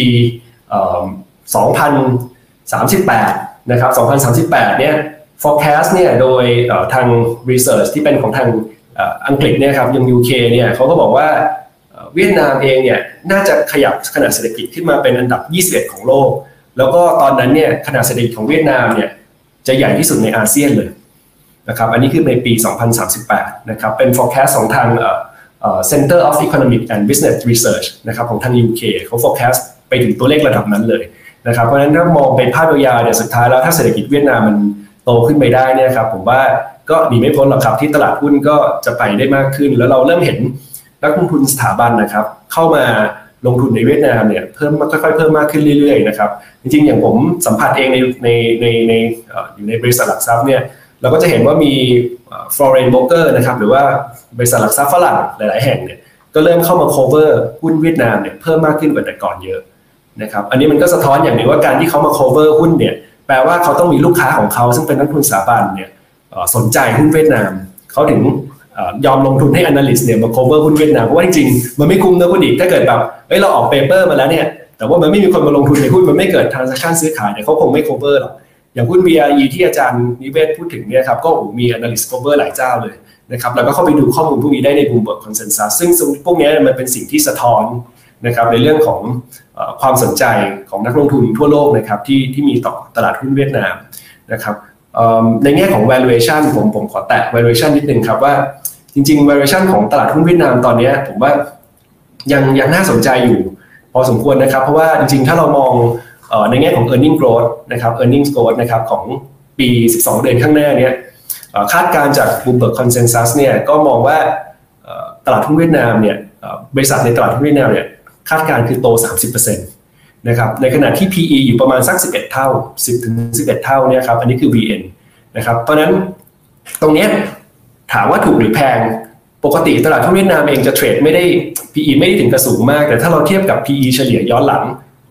Speaker 4: 2038นะครับ2038เนี่ย forecast เนี่ยโดยทาง research ที่เป็นของทางอังกฤษเนี่ยครับยัง UK เนี่ยเขาก็บอกว่าเวียดนามเองเนี่ยน่าจะขยับขนาดเศรษฐกิจขึ้นมาเป็นอันดับ21ของโลกแล้วก็ตอนนั้นเนี่ยขนาดเศรษฐกิจของเวียดนามเนี่ยจะใหญ่ที่สุดในอาเซียนเลยนะครับอันนี้คือในปี2038นะครับเป็น forecast ของทางCenter of Economic and Business Research นะครับของทาง UK เขา forecast ไปถึงตัวเลขระดับนั้นเลยนะครับเพราะฉะนั้นถ้ามองเป็นภาพยาวๆเนี่ยสุดท้ายแล้วถ้าเศรษฐกิจเวียดนามมันโตขึ้นไปได้เนี่ยครับผมว่าก็หนีไม่พ้นหรอกครับที่ตลาดหุ้นก็จะไปได้มากขึ้นแล้วเราเริ่มเห็นนักลงทุนสถาบันนะครับเข้ามาลงทุนในเวียดนามเนี่ยค่อยๆเพิ่มมากขึ้นเรื่อยๆนะครับจริงๆอย่างผมสัมผัสเองในอยู่ในบริษัทหลักทรัพย์เนี่ยเราก็จะเห็นว่ามี foreign broker นะครับหรือว่าบริษัทหลักทรัพย์ฝรั่งหลายๆแห่งเนี่ยก็เริ่มเข้ามา cover หุ้นเวียดนามเนี่ยเพิ่มมากขึ้นกว่าแต่ก่อนเยอะนะครับอันนี้มันก็สะท้อนอย่างหนึ่งว่าการที่เขามา cover หุ้นเนี่ยแปลว่าเขาต้องมีลูกค้าของเขาซึ่งเป็นนักลงทุนสถาบันเนี่ยสนใจหุ้นเวียดนามเขาถึงยอมลงทุนให้ analyst เนี่ยมา cover หุ้นเวียดนามเพราะว่าจริงๆมันไม่คุ้มนะคุณอีกถ้าเกิดแบบเราออก paper มาแล้วเนี่ยแต่ว่ามันไม่มีคนมาลงทุนในหุ้นมันไม่เกิด transaction ซื้อขายเนี่ยเขาคงไม่ cover หรอกอย่างหุ้น VRE ที่อาจารย์นิเวศพูดถึงเนี่ยครับก็มี analyst cover หลายเจ้าเลยนะครับแล้วก็เข้าไปดูข้อมูลพวกนี้ได้ใน Bloomberg Consensus ซึ่งพวกนี้มันเป็นสิ่งที่สะท้อนนะครับในเรื่องของความสนใจของนักลงทุนทั่วโลกนะครับที่มีต่อตลาดหุ้นเวียดนามนะครับในแง่ของ valuation ผมขอแตะ valuation นิดนึงครับว่าจริงๆ valuation ของตลาดหุ้นเวียดนามตอนนี้ผมว่ายังน่าสนใจอยู่พอสมควรนะครับเพราะว่าจริงๆถ้าเรามองในแง่ของ earning growth นะครับ earning growth นะครับของปี12เดือนข้างหน้านี้คาดการณ์จาก Bloomberg Consensus เนี่ยก็มองว่าตลาดหุ้นเวียดนามเนี่ยบริษัทในตลาดหุ้นเวียดนามเนี่ยคาดการณ์คือโต 30% นะครับในขณะที่ PE อยู่ประมาณสัก11เท่า10ถึง11เท่าเนี่ยครับอันนี้คือ VN นะครับเพราะนั้นตรงนี้ถามว่าถูกหรือแพงปกติตลาดหุ้นเวียดนามเองจะเทรดไม่ได้ PE ไม่ได้ถึงกระสูงมากแต่ถ้าเราเทียบกับ PE เฉลี่ยย้อนหลัง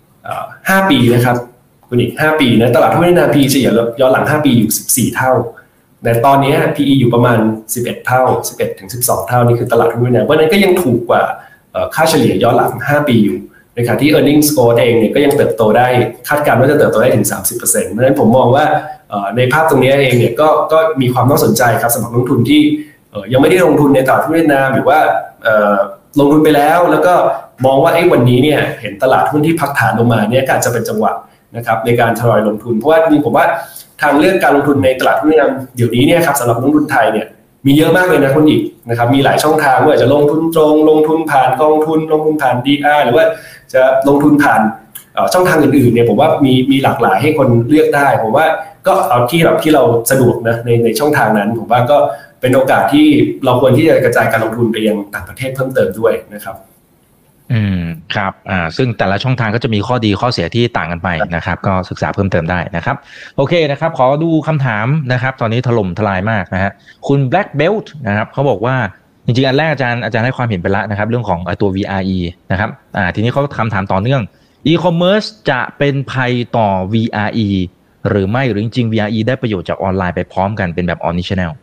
Speaker 4: 5ปีนะครับคุณอีก5ปีนะตลาดหุ้นเวียดนาม PE เฉลี่ยย้อนหลัง5ปีอยู่14เท่าแต่ตอนนี้ PE อยู่ประมาณ11เท่า11ถึง12เท่านี่คือตลาดหุ้นเวียดนามเพราะนั้นก็ยังถูกกว่าค่าเฉลี่ยย้อนหลัง5ปีอยู่ในขณะที่ earnings growth เองเนี่ยก็ยังเติบโตได้คาดการณ์ว่าจะเติบโตได้ถึง 30% เพราะฉะนั้นผมมองว่าในภาพตรงนี้เองเนี่ยก็มีความน่าสนใจครับสำหรับนักลงทุนที่ยังไม่ได้ลงทุนในตลาดหุ้นเวียดนามหรือว่าลงทุนไปแล้วก็มองว่าวันนี้เนี่ยเห็นตลาดหุ้นที่พักฐานลงมาเนี่ยอาจจะเป็นจังหวะนะครับในการทยอยลงทุนเพราะว่าจริงๆผมว่าทางเลือกการลงทุนในตลาดหุ้นเวียดนามเดี๋ยวนี้เนี่ยครับสำหรับนักลงทุนไทยเนี่ยมีเยอะมากเลยนะคุณอีกนะครับมีหลายช่องทางว่าจะลงทุนตรงลงทุนผ่านกองทุนลงทุนผ่าน DR หรือว่าจะลงทุนผ่านช่องทางอื่นๆเนี่ยผมว่ามีหลากหลายให้คนเลือกได้ผมว่าก็เอาที่แบบที่เราสะดวกนะในช่องทางนั้นผมว่าก็เป็นโอกาสที่เราควรที่จะกระจายการลงทุนไปยังต่างประเทศเพิ่มเติมด้วยนะครับ
Speaker 2: ครับซึ่งแต่ละช่องทางก็จะมีข้อดีข้อเสียที่ต่างกันไปนะครับก็ศึกษาเพิ่มเติมได้นะครับโอเคนะครับขอดูคำถามนะครับตอนนี้ถล่มทลายมากนะฮะคุณ Black Belt นะครับเขาบอกว่าจริงๆอันแรกอาจารย์ให้ความเห็นไปแล้วนะครับเรื่องของตัว VRE นะครับทีนี้เขาคำถามต่อเนื่อง e-commerce จะเป็นภัยต่อ VRE หรือไม่หรือจริงๆ VRE ได้ประโยชน์จากออนไลน์ไปพร้อมกันเป็นแบบ omnichannel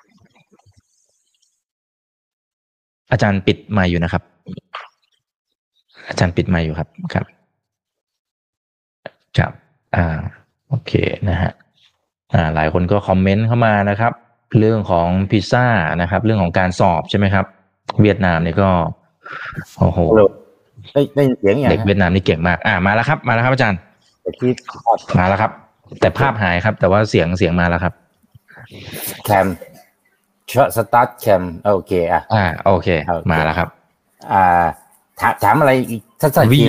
Speaker 2: อาจารย์ปิดไมค์อยู่นะครับอาจารย์ปิดไมค์อยู่ครับครับโอเคนะฮะหลายคนก็คอมเมนต์เข้ามานะครับเรื่องของพิซซ่านะครับเรื่องของการสอบใช่ไหมครับเวียดนามนี่ก็โอ้โห
Speaker 3: ได้เสียงอย่าง
Speaker 2: เด็กเวียดนามนี่เก่งมากมาแล้วครับอาจารย์มาแล้วครับแต่ภาพหายครับแต่ว่าเสียงมาแล้วครับ
Speaker 3: แคมสตาร์ทแคมโอเค
Speaker 2: โอเคมาแล้วครับ
Speaker 3: ถามอะไรอีกสั้น
Speaker 2: ๆ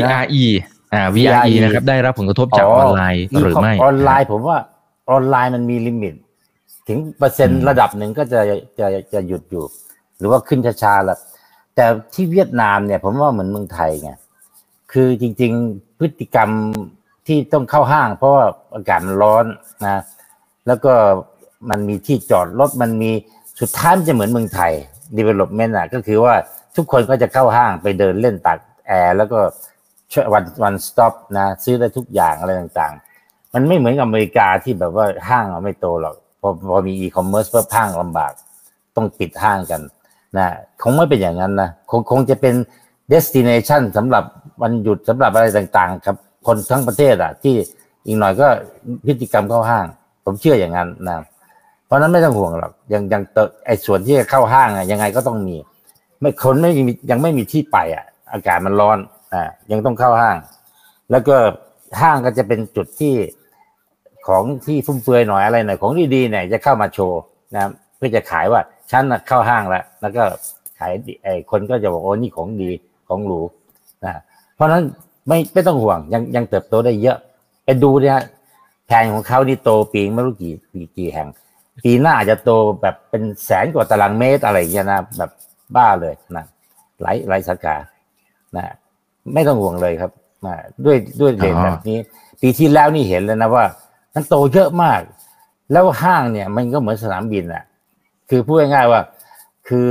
Speaker 2: VRE นะครับได้รับผลกระทบจากออนไลน์หรือไม่
Speaker 3: ออนไลน์ผมว่าออนไลน์มันมีลิมิตถึงเปอร์เซ็นต์ระดับหนึ่งก็จะหยุดอยู่หรือว่าขึ้นช้าๆแล้วแต่ที่เวียดนามเนี่ยผมว่าเหมือนเมืองไทยไงคือจริงๆพฤติกรรมที่ต้องเข้าห้างเพราะว่าอากาศมันร้อนนะแล้วก็มันมีที่จอดรถมันมีสุดท้ายมันจะเหมือนเมืองไทย development ก็คือว่าทุกคนก็จะเข้าห้างไปเดินเล่นตากแอร์แล้วก็one stop นะซื้อได้ทุกอย่างอะไรต่างๆมันไม่เหมือนกับอเมริกาที่แบบว่าห้างไม่โตหรอกพอมี e-commerce เพิ่มห้างลำบากต้องปิดห้างกันนะคงไม่เป็นอย่างนั้นนะคงจะเป็น destination สำหรับวันหยุดสำหรับอะไรต่างๆครับคนทั้งประเทศที่อีกหน่อยก็พฤติกรรมเข้าห้างผมเชื่ออย่างนั้นนะเพราะนั้นไม่ต้องห่วงหรอกยังไอ้ส่วนที่จะเข้าห้างยังไงก็ต้องมีคนยังไม่มีที่ไปอากาศมันร้อนยังต้องเข้าห้างแล้วก็ห้างก็จะเป็นจุดที่ของที่ฟุ่มเฟือยหน่อยอะไรหน่อยของดีๆเนี่ยจะเข้ามาโชว์นะเพื่อจะขายว่าฉันเข้าห้างแล้วก็ขายคนก็จะบอกโอ้นี่ของดีของหรูนะเพราะนั้นไม่ต้องห่วงยังเติบโตได้เยอะไปดูเนี่ยแผนของเขานี่โตปีไม่รู้กี่แห่งปีหน้าอาจจะโตแบบเป็นแสนกว่าตารางเมตรอะไรอย่างเงี้ยนะแบบบ้าเลยนะหลายสาขานะไม่ต้องห่วงเลยครับด้วยเรทแบบนี้ปีที่แล้วนี่เห็นเลยนะว่ามันโตเยอะมากแล้วห้างเนี่ยมันก็เหมือนสนามบินคือพูดง่ายๆว่าคือ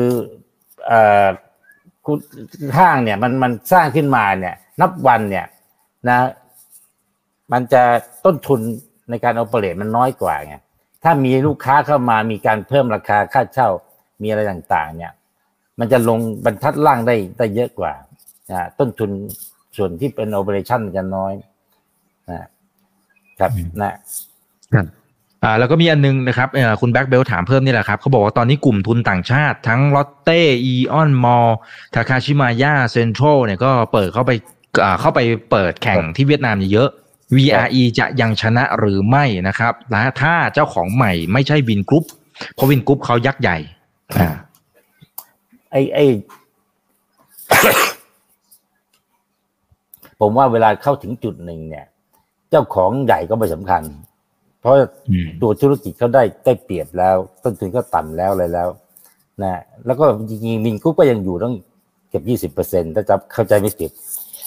Speaker 3: ห้างเนี่ยมันสร้างขึ้นมาเนี่ยนับวันเนี่ยนะมันจะต้นทุนในการโอเปเรตมันน้อยกว่าไงถ้ามีลูกค้าเข้ามามีการเพิ่มราคาค่าเช่ามีอะไรต่างๆเนี่ยมันจะลงบรรทัดล่างได้เยอะกว่าต้นทุนส่วนที่เป็นโอเปอเรชั่นจะน้อยนะครับ
Speaker 2: แล้วก็มีอันนึงนะครับคุณแบ็คเบลถามเพิ่มนี่แหละครับเขาบอกว่าตอนนี้กลุ่มทุนต่างชาติทั้งลอตเต้อีออนมอลทาคาชิมายาเซ็นทรัลเนี่ยก็เปิดเข้าไปเปิดแข่งที่เวียดนามเยอะ VRE จะยังชนะหรือไม่นะครับและถ้าเจ้าของใหม่ไม่ใช่วินกรุ๊ปเพราะวินกรุ๊ปเขายักษ์ใหญ่
Speaker 3: ผมว่าเวลาเข้าถึงจุดหนึ่งเนี่ยเจ้าของใหญ่ก็ไม่สำคัญเพราะตัวธุรกิจเขาได้เปรียบแล้วต้นทุนก็ต่ำแล้วอะไรแล้วนะแล้วก็จริงๆวินกรุ๊ปก็ยังอยู่ต้องเก็บ 20% ถ้าจะเข้าใจไม่ผิด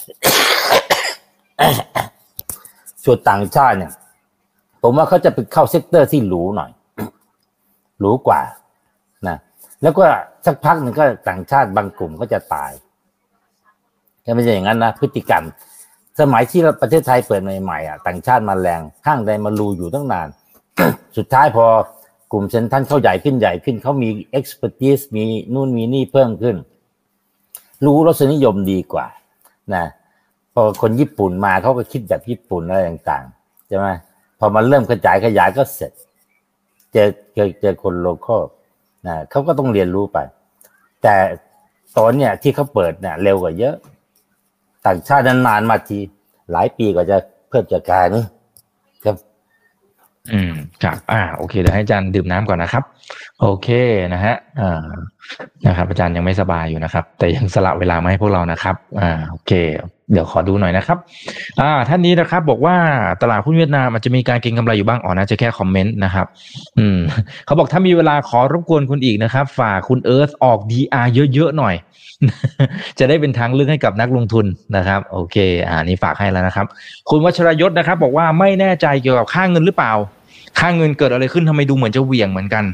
Speaker 3: ส่วนต่างชาติเนี่ยผมว่าเขาจะไปเข้าเซกเตอร์ที่หรูหน่อยหรูกว่านะแล้วก็สักพักหนึ่งก็ต่างชาติบางกลุ่มก็จะตายไม่ใช่อย่างนั้นนะพฤติกรรมสมัยที่ประเทศไทยเปิดใหม่ๆต่างชาติมาแรงห้างไดมารูอยู่ตั้งนาน สุดท้ายพอกลุ่มเซ็นทรัลเขาใหญ่ขึ้นเขามี expertise มีนู่นมีนี่เพิ่มขึ้นรู้รสนิยมดีกว่านะพอคนญี่ปุ่นมาเขาก็คิดแบบญี่ปุ่นอะไรต่างๆใช่ไหมพอมันเริ่มขยายก็เสร็จเจอคนโลคอลนะเขาก็ต้องเรียนรู้ไปแต่ตอนเนี้ยที่เขาเปิดเนี่ยเร็วกว่าเยอะต่างชาตินานๆมาทีหลายปีกว่าจะเพิ่มจากการ
Speaker 2: ครับโอเคเดี๋ยวให้อาจารย์ดื่มน้ำก่อนนะครับโอเคนะฮะนะครับอาจารย์ยังไม่สบายอยู่นะครับแต่ยังสละเวลามาให้พวกเรานะครับโอเคเดี๋ยวขอดูหน่อยนะครับท่านนี้นะครับบอกว่าตลาดหุ้นเวียดนามอาจจะมีการเก็งกำไรอยู่บ้างน่าจะแค่คอมเมนต์นะครับเขาบอกถ้ามีเวลาขอรบกวนคุณอีกนะครับฝากคุณเอิร์ธออก DR เยอะๆหน่อยจะได้เป็นทางเลือกให้กับนักลงทุนนะครับโอเคนี่ฝากให้แล้วนะครับคุณวัชรยศนะครับบอกว่าไม่แน่ใจเกี่ยวกับค่าเงินหรือเปล่าค่าเงินเกิดอะไรขึ้นทำไมดูเหมือนจะเหวี่ยงเหมือนกัน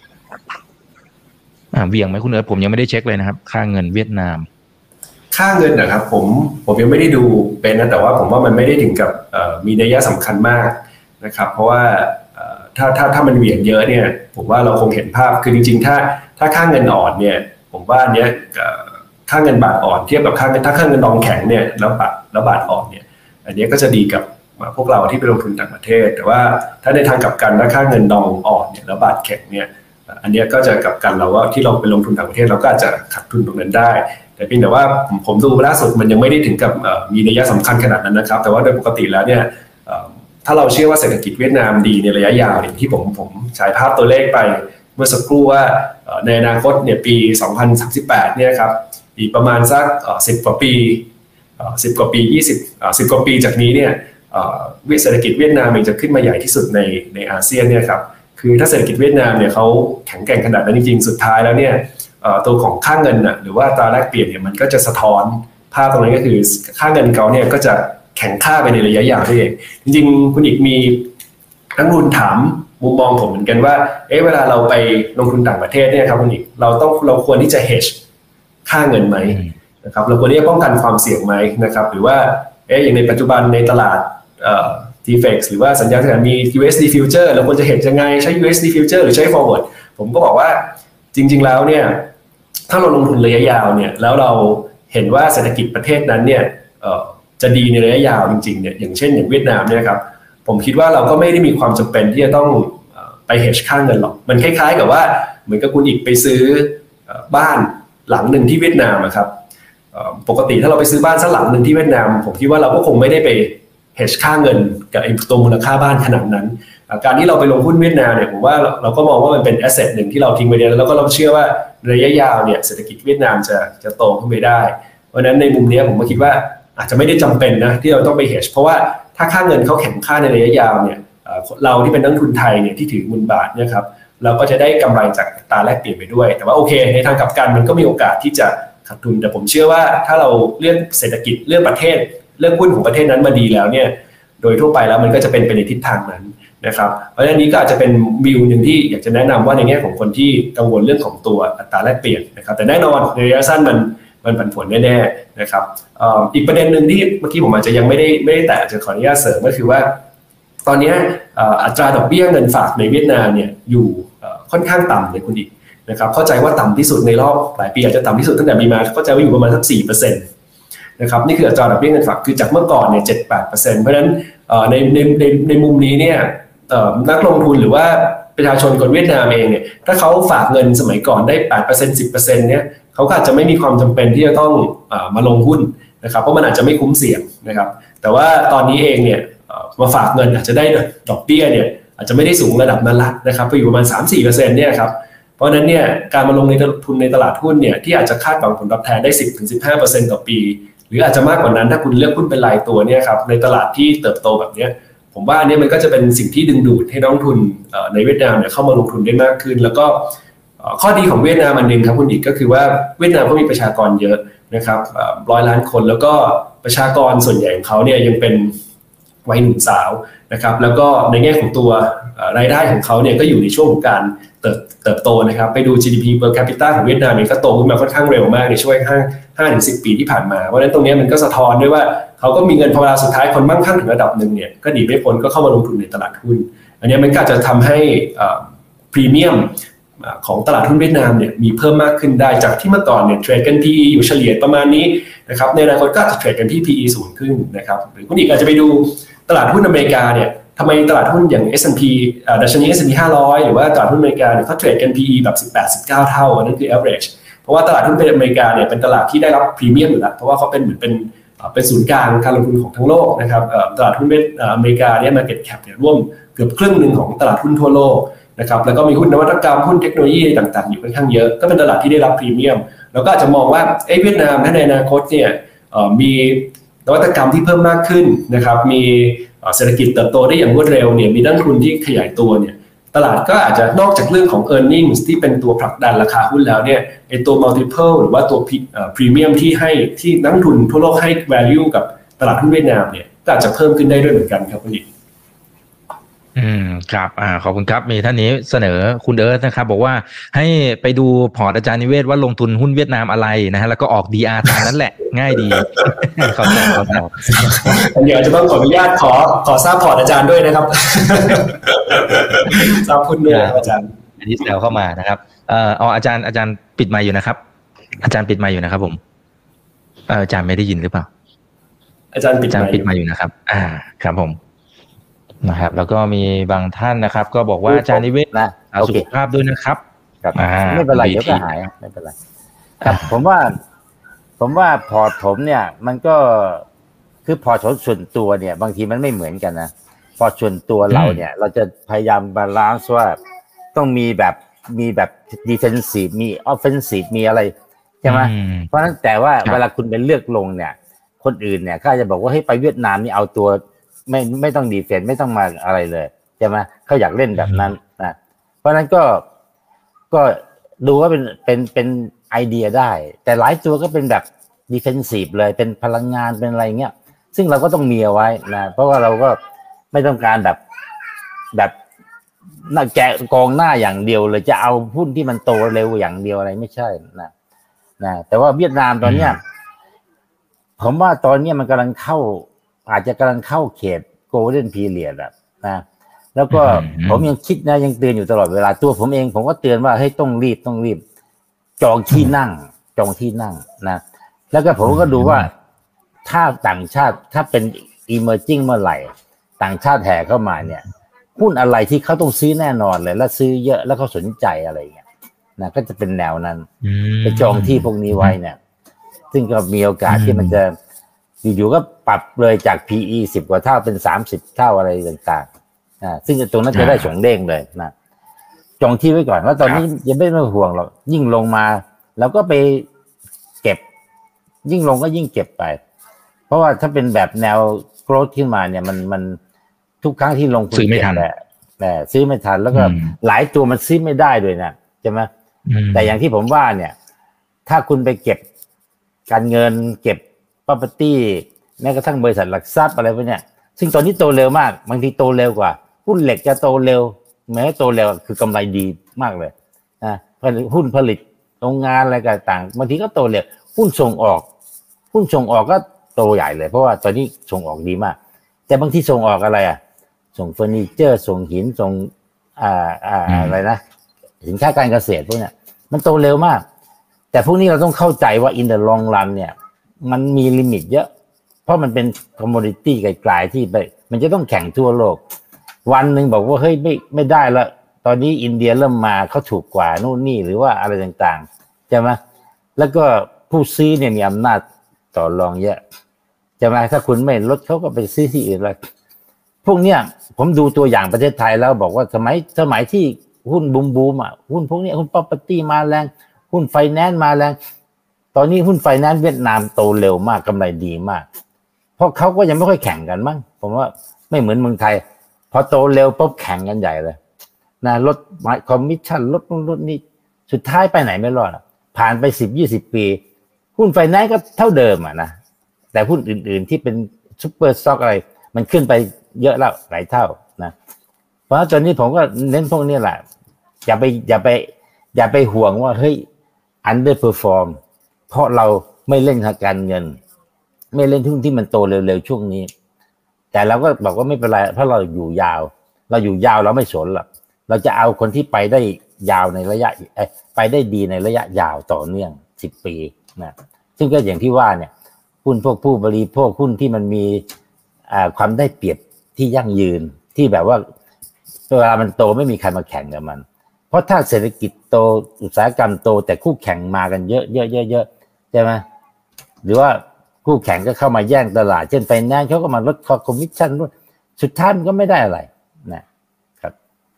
Speaker 2: เหวี่ยงไหมคุณเอิร์ธผมยังไม่ได้เช็คเลยนะครับค่าเงินเวียดนาม
Speaker 4: ค่าเงินนะครับผมยังไม่ได้ดูเป็นนะแต่ว่าผมว่ามันไม่ได้ถึงกับมีนัยสำคัญมากนะครับเพราะว่าถ้ามันเหวี่ยงเยอะเนี่ยผมว่าเราคงเห็นภาพคือจริงๆถ้าค่าเงินอ่อนเนี่ยผมว่าเนี้ยค่าเงินบาทอ่อนเทียบกับค่าเงินถ้าค่าเงินดองแข็งเนี่ยแล้วบาทอ่อนเนี่ยอันนี้ก็จะดีกับพวกเราที่ไปลงทุนต่างประเทศแต่ว่าถ้าในทางกลับกันถ้าค่าเงินดองอ่อนเนี่ยแล้วบาทแข็งเนี่ยอันนี้ก็จะกลับกันเราว่าที่เราไปลงทุนต่างประเทศเราก็อาจจะขาดทุนตรงนั้นได้แต่เพียงแต่ว่าผมดูล่าสุดมันยังไม่ได้ถึงกับมีนัยสำคัญขนาดนั้นนะครับแต่ว่าโดยปกติแล้วเนี่ยถ้าเราเชื่อว่าเศรษฐกิจเวียดนามดีในระยะยาวอย่างที่ผมฉายภาพตัวเลขไปเมื่อสักครู่ว่าในอนาคตเนี่ยปี2038เนี่ยครับอีกประมาณสัก10 กว่าปี10 กว่าปี10 กว่าปีจากนี้เนี่ยเศรษฐกิจเวียดนามเองจะขึ้นมาใหญ่ที่สุดในอาเซียนเนี่ยครับคือถ้าเศรษฐกิจเวียดนามเนี่ยเขาแข็งแกร่งขนาดนั้นจริงๆสุดท้ายแล้วเนี่ยตัวของค่าเงินหรือว่าตราแลกเปลี่ยนเนี่ยมันก็จะสะท้อนภาพตรงนี้ก็คือค่าเงินเขาเนี่ยก็จะแข็งค่าไปในระยะยาวนั่นเองจริงๆคุณอีกมีนักลงทุนถามมุมมองผมเหมือนกันว่าเวลาเราไปลงทุนต่างประเทศเนี่ยครับคุณอีกเราควรที่จะ hedge ค่าเงินไหมนะครับเราควรที่จะป้องกันความเสี่ยงไหมนะครับหรือว่าอย่างในปัจจุบันในตลาดTFX หรือว่าสัญญาณมี USD future เราควรจะ hedge ยังไงใช้ USD future หรือใช้ forward ผมก็บอกว่าจริงๆแล้วเนี่ยถ้าเราลงทุนระยะยาวเนี่ยแล้วเราเห็นว่าเศรษฐกิจประเทศนั้นเนี่ยจะดีในระยะยาวจริงๆเนี่ยอย่างเช่นอย่างเวียดนามเนี่ยครับผมคิดว่าเราก็ไม่ได้มีความจำเป็นที่จะต้องไป hedge ค่าเงินหรอกมันคล้ายๆกับว่าเหมือนกับคุณอีกไปซื้อบ้านหลังหนึ่งที่เวียดนามครับปกติถ้าเราไปซื้อบ้านสักหลังหนึ่งที่เวียดนามผมคิดว่าเราก็คงไม่ได้ไป hedge ค่าเงินกับตัวมูลค่าบ้านขนาดนั้นการที่เราไปลงหุ้นเวียดนามเนี่ยผมว่าเราก็มองว่ามันเป็น asset หนึ่งที่เราทิ้งไว้แล้วก็เราเชื่อว่าระยะยาวเนี่ยเศรษฐกิจเวียดนามจะโตขึ้นไปได้เพราะฉะนั้นในมุมนี้ผมก็คิดว่าอาจจะไม่ได้จำเป็นนะที่เราต้องไป hedge เพราะว่าถ้าค่าเงินเขาแข็งค่าในระยะยาวเนี่ยเราที่เป็นนักลงทุนไทยเนี่ยที่ถือเงินบาทเนี่ยครับเราก็จะได้กำไรจากอัตราแลกเปลี่ยนไปด้วยแต่ว่าโอเคในทางกลับกันมันก็มีโอกาสที่จะขาดทุนแต่ผมเชื่อว่าถ้าเราเลือกเศรษฐกิจเลือกประเทศเลือกหุ้นของประเทศนั้นมาดีแล้วเนี่ยโดยทั่วไปแล้วมันก็จะเป็นไปในทิศทางนั้นนะครับเพราะฉะนั้นนี้ก็อาจจะเป็นวิวหนึ่งที่อยากจะแนะนำว่าในแง่ของคนที่กังวลเรื่องของตัวอัตราแลกเปลี่ยนนะครับแต่แน่นอนในระยะสั้นมันผันผวนแน่ๆนะครับอีกประเด็นหนึ่งที่เมื่อกี้ผมอาจจะยังไม่ได้แตะจะขออนุญาตเสริมก็คือว่าตอนนี้อัตราดอกเบี้ยเงินฝากในเวียดนามเนี่ยอยู่ค่อนข้างต่ำเลยคุณอีกนะครับเข้าใจว่าต่ำที่สุดในรอบหลายปีอาจจะต่ำที่สุดตั้งแต่มีมาเข้าใจว่าอยู่ประมาณสัก 4% นะครับนี่คืออัตราดอกเบี้ยเงินฝากคือจากเมื่อก่อนเนี่ย 7-8% เพราะฉะนั้นในมุมนี้เนี่ยนักลงทุนหรือว่าประชาชนคนเวียดนามเองเนี่ยถ้าเขาฝากเงินสมัยก่อนได้ 8% 10% เนี่ยเขาก็อาจจะไม่มีความจำเป็นที่จะต้องมาลงหุ้นนะครับเพราะมันอาจจะไม่คุ้มเสี่ยงนะครับแต่ว่าตอนนี้เองเนี่ยมาฝากเงินอาจจะได้ดอกเบี้ยเนี่ยอาจจะไม่ได้สูงระดับนั้นละนะครับไปอยู่ประมาณ 3-4% เนี่ยครับเพราะฉะนั้นเนี่ยการมาลงในทุนในตลาดหุ้นเนี่ยที่อาจจะคาดหวังผลตอบแทนได้ 10-15% ต่อปีหรืออาจจะมากกว่านั้นถ้าคุณเลือกหุ้นเป็นรายตัวเนี่ยครับในตลาดที่เติบโตแบบนี้ผมว่าอันนี้มันก็จะเป็นสิ่งที่ดึงดูดให้นักลงทุนในเวียดนามเนี่ยเข้ามาลงทุนได้มากขึ้นแล้วก็ข้อดีของเวียดนามอันนึงครับคุณอีกก็คือว่าเวียดนามก็มีประชากรเยอะนะครับ100 ล้านคนแล้วก็ประชากรส่วนใหญ่ของเขาเนี่ยยังเป็นวัยหนุ่มสาวนะครับแล้วก็ในแง่ของตัวรายได้ของเขาเนี่ยก็อยู่ในช่วงของการเติบโตนะครับไปดู GDP per capita ของเวียดนามเองก็โตขึ้นมาค่อนข้างเร็วมากในช่วง 5-10 ปีที่ผ่านมาเพราะฉะนั้นตรงนี้มันก็สะท้อนด้วยว่าเขาก็มีเงินพอเวลาสุดท้ายคนมั่งคั่งถึงระดับหนึ่งเนี่ยก็หนีไม่พ้นก็เข้ามาลงทุนในตลาดหุ้นอันนี้มันก็จะทำให้พรีเมียมของตลาดหุ้นเวียดนามเนี่ยมีเพิ่มมากขึ้นได้จากที่เมื่อก่อนเนี่ยเทรดกัน PE อยู่เฉลี่ยประมาณนี้นะครับในอนาคตก็จะเทรดกันที่ PE สูงขึ้นนะครับหรือคุณอีกอาจจะไปดูตลาดหุ้นอเมริกาเนี่ยทำไมตลาดหุ้นอย่าง S&P ดัชนี S&P 500หรือว่าตลาดหุ้นอเมริกาเนี่ยเขาเทรดกัน PE แบบ 18-19 เท่าอันนั้นคือ average เพราะว่าตลาดหุ้นอเมริกาเนี่ยเป็นตลาดที่ได้รับพรีเมียมอยู่แล้วเพราะว่าเขาเป็นเหมือนเป็นเป็นศูนย์กลางการลงทุนของทั้งโลกนะครับตลาดหุ้นอเมริกาเนี่ย market cap เนี่ยร่วมเกือบครึ่งนึงของตลาดหุ้นทั่วโลกนะครับแล้วก็มีหุ้นนวัตกรรมหุ้นเทคโนโลยีต่างๆอยู่ค่อนข้างเยอะก็เป็นตลาดที่ได้รับพรีเมียมแล้วก็อาจจะมองว่าเวียดนามในอนาคตเนี่ยมีนวัตกรรมที่เพิ่มมากขึ้นนะครับมีเศรษฐกิจเติบโตได้อย่างรวดเร็วเนี่ยมีนักลงทุนที่ขยายตัวเนี่ยตลาดก็อาจจะนอกจากเรื่องของ earnings ที่เป็นตัวผลักดันราคาหุ้นแล้วเนี่ยไอ้ตัว multiple หรือว่าตัว premium ที่นักลงทุนทั่วโลกให้ value กับตลาดหุ้นเวียดนามเนี่ยก็อาจจะเพิ่มขึ้นได้ด้วยเหมือนกันครับคุณดิ
Speaker 2: ครับขอบคุณครับมีท่านนี้เสนอคุณเอิร์ธนะครับบอกว่าให้ไปดูพอร์ตอาจารย์นิเวศว่าลงทุนหุ้นเวียดนามอะไรนะฮะแล้วก็ออก DR ตามนั้นแหละง่ายดีขอบคุณครับ
Speaker 4: เดี๋ยวจะต้องขออนุญาตขอทราบพอร์ตอาจารย์ด้วยนะครับทราบหุ้นด้วยอาจารย์
Speaker 2: อันนี้แซวเข้ามานะครับอาจารย์ปิดไมค์อยู่นะครับอาจารย์ปิดไมค์อยู่นะครับผมอาจารย์ไม่ได้ยินหรือเปล่า
Speaker 4: อาจารย์ปิด
Speaker 2: ไมค์อยู่นะครับครับผมนะครับแล้วก็มีบางท่านนะครับก็บอกว่าอาจารย์นิเวศนะสุขภาพด้วยนะครับ
Speaker 3: ไม่เป็นไรเดี๋ยวก็หายไม่เป็นไรครับผมว่าพอร์ตผมเนี่ยมันก็คือพอร์ตส่วนตัวเนี่ยบางทีมันไม่เหมือนกันนะพอร์ตส่วนตัวเราเนี่ยเราจะพยายามบาลานซ์ว่าต้องมีแบบดิเฟนซีฟมีออฟเฟนซีฟมีอะไรใช่ไหมเพราะฉะนั้นแต่ว่าเวลาคุณไปเลือกลงเนี่ยคนอื่นเนี่ยเขาจะบอกว่าให้ไปเวียดนามนี่เอาตัวไม่ต้องดีเฟนส์ไม่ต้องมาอะไรเลยใช่ไหมเขาอยากเล่นแบบนั้นนะเพราะนั้นก็ดูว่าเป็นไอเดียได้แต่หลายตัวก็เป็นแบบดิเฟนซีฟเลยเป็นพลังงานเป็นอะไรเงี้ยซึ่งเราก็ต้องมีเอาไว้นะเพราะว่าเราก็ไม่ต้องการแบบแกะกองหน้าอย่างเดียวเลยจะเอาหุ้นที่มันโตเร็วอย่างเดียวอะไรไม่ใช่นะแต่ว่าเวียดนามตอนเนี้ยผมว่าตอนนี้มันอาจจะกำลังเข้าเขตโกลเด้นพีเรียดนะแล้วก็ผมยังคิดนะยังเตือนอยู่ตลอดเวลาตัวผมเองผมก็เตือนว่าให้ต้องรีบจองที่นั่งนะแล้วก็ผมก็ดูว่าถ้าต่างชาติถ้าเป็น emerging เมื่อไหร่ต่างชาติแห่เข้ามาเนี่ยหุ้นอะไรที่เขาต้องซื้อแน่นอนเลยแล้วซื้อเยอะแล้วเขาสนใจอะไรเงี้ยนะก็จะเป็นแนวนั้นไปจองที่พวกนี้ไว้เนี่ยซึ่งก็มีโอกาสที่มันจะอยู่ๆก็ปรับเลยจาก PE 10 กว่าเท่าเป็น30 เท่าอะไรต่างๆซึ่งตรงนั้นจะได้สงเด้งเลยนะจองที่ไว้ก่อนว่าตอนนี้ยังไม่ต้องห่วงหรอกยิ่งลงมาแล้วก็ไปเก็บยิ่งลงก็ยิ่งเก็บไปเพราะว่าถ้าเป็นแบบแนวโกรทขึ้นมาเนี่ยมันทุกครั้งที่ลง
Speaker 2: ซื้อไม่ทัน
Speaker 3: แต่ซื้อไม่ทันแล้วก็หลายตัวมันซื้อไม่ได้ด้วยนะใช่ไหมแต่อย่างที่ผมว่าเนี่ยถ้าคุณไปเก็บการเงินเก็บproperty แม้กระทั่งบริษัทหลักทรัพย์อะไรพวกเนี้ยซึ่งตอนนี้โตเร็วมากบางทีโตเร็วกว่าหุ้นเหล็กจะโตเร็วแม้โตเร็วคือกำไรดีมากเลยหุ้นผลิตโรงงานอะไรต่างบางทีก็โตเร็วหุ้นส่งออกก็โตใหญ่เลยเพราะว่าตอนนี้ส่งออกดีมากแต่บางทีส่งออกอะไรส่งเฟอร์นิเจอร์ส่งหินส่งอะไรนะสินค้าการเกษตรพวกเนี้ยมันโตเร็วมากแต่พวกนี้เราต้องเข้าใจว่า in the long run เนี่ยมันมีลิมิตเยอะเพราะมันเป็นคอมโมดิตี้ไกลๆที่ไปมันจะต้องแข่งทั่วโลกวันหนึ่งบอกว่าเฮ้ยไม่ได้แล้วตอนนี้อินเดียเริ่มมาเขาถูกกว่านู่นนี่หรือว่าอะไรต่างๆใช่ไหมแล้วก็ผู้ซื้อเนี่ยมีอำนาจต่อรองเยอะใช่ไหมถ้าคุณไม่ลดเขาก็ไปซื้อที่อื่นเลยพวกเนี้ยผมดูตัวอย่างประเทศไทยแล้วบอกว่าสมัยที่หุ้นบูมหุ้นพวกนี้หุ้น property มาแรงหุ้นไฟแนนซ์มาแรงตอนนี้หุ้นไฟแนนซ์เวียดนามโตเร็วมากกำไรดีมากเพราะเขาก็ยังไม่ค่อยแข่งกันมั้งผมว่าไม่เหมือนเมืองไทยพอโตเร็วปุ๊บแข่งกันใหญ่เลยนะลดคอมมิชชั่นลดนี่สุดท้ายไปไหนไม่รอดผ่านไป10-20 ปีหุ้นไฟแนนซ์ก็เท่าเดิมนะแต่หุ้นอื่นๆที่เป็นซุปเปอร์สต็อกอะไรมันขึ้นไปเยอะแล้วหลายเท่านะเพราะตอนนี้ผมก็เน้นพวกนี้แหละอย่าไปห่วงว่าเฮ้ย underperform เพราะเราไม่เล่นทางการเงินไม่เล่นหุ้นที่มันโตเร็วๆช่วงนี้แต่เราก็บอกว่าไม่เป็นไรเพราะเราอยู่ยาวเราไม่สนหรอกเราจะเอาคนที่ไปได้ยาวในระยะไปได้ดีในระยะยาวต่อเนื่อง10 ปีนะซึ่งก็อย่างที่ว่าเนี่ยหุ้นพวกผู้บริโภคหุ้นที่มันมีความได้เปรียบที่ยั่งยืนที่แบบว่าเวลามันโตไม่มีใครมาแข่งกับมันเพราะถ้าเศรษฐกิจโตอุตสาหกรรมโตแต่คู่แข่งมากันเยอะใช่ไหมหรือว่าคู่แข่งก็เข้ามาแย่งตลาดเช่นไฟแนนซ์เขาก็มาลดคอมมิชชั่นด้วยสุดท้ายมันก็ไม่ได้อะไรนะครับ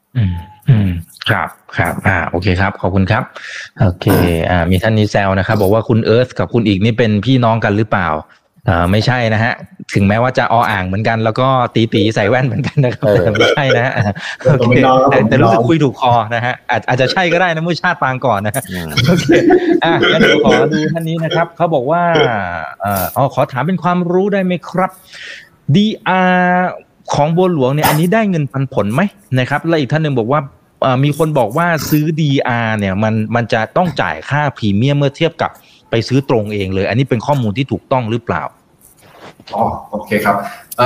Speaker 2: ครับโอเคครับขอบคุณครับโอเคมีท่านนี้แซวนะครับบอกว่าคุณเอิร์ธกับคุณอีกนี่เป็นพี่น้องกันหรือเปล่าไม่ใช่นะฮะถึงแม้ว่าจะอ่างเหมือนกันแล้วก็ตีใส่แว่นเหมือนกันนะครับแต่ไม่ใช่นะฮะโอเคแต่รู้สึกคุยถูกคอนะฮะอาจจะใช่ก็ได้นะเมื่อชาติปางก่อนนะโอเคงั้นเดี๋ยวขอดูท่านนี้นะครับเขาบอกว่าขอถามเป็นความรู้ได้ไหมครับ DR ของบัวหลวงเนี่ยอันนี้ได้เงินปันผลไหมนะครับและอีกท่านหนึ่งบอกว่ามีคนบอกว่าซื้อ DR เนี่ยมันจะต้องจ่ายค่าพรีเมียมเมื่อเทียบกับไปซื้อตรงเองเลยอันนี้เป็นข้อมูลที่ถูกต้องหรือเปล่า
Speaker 4: โอเคครับ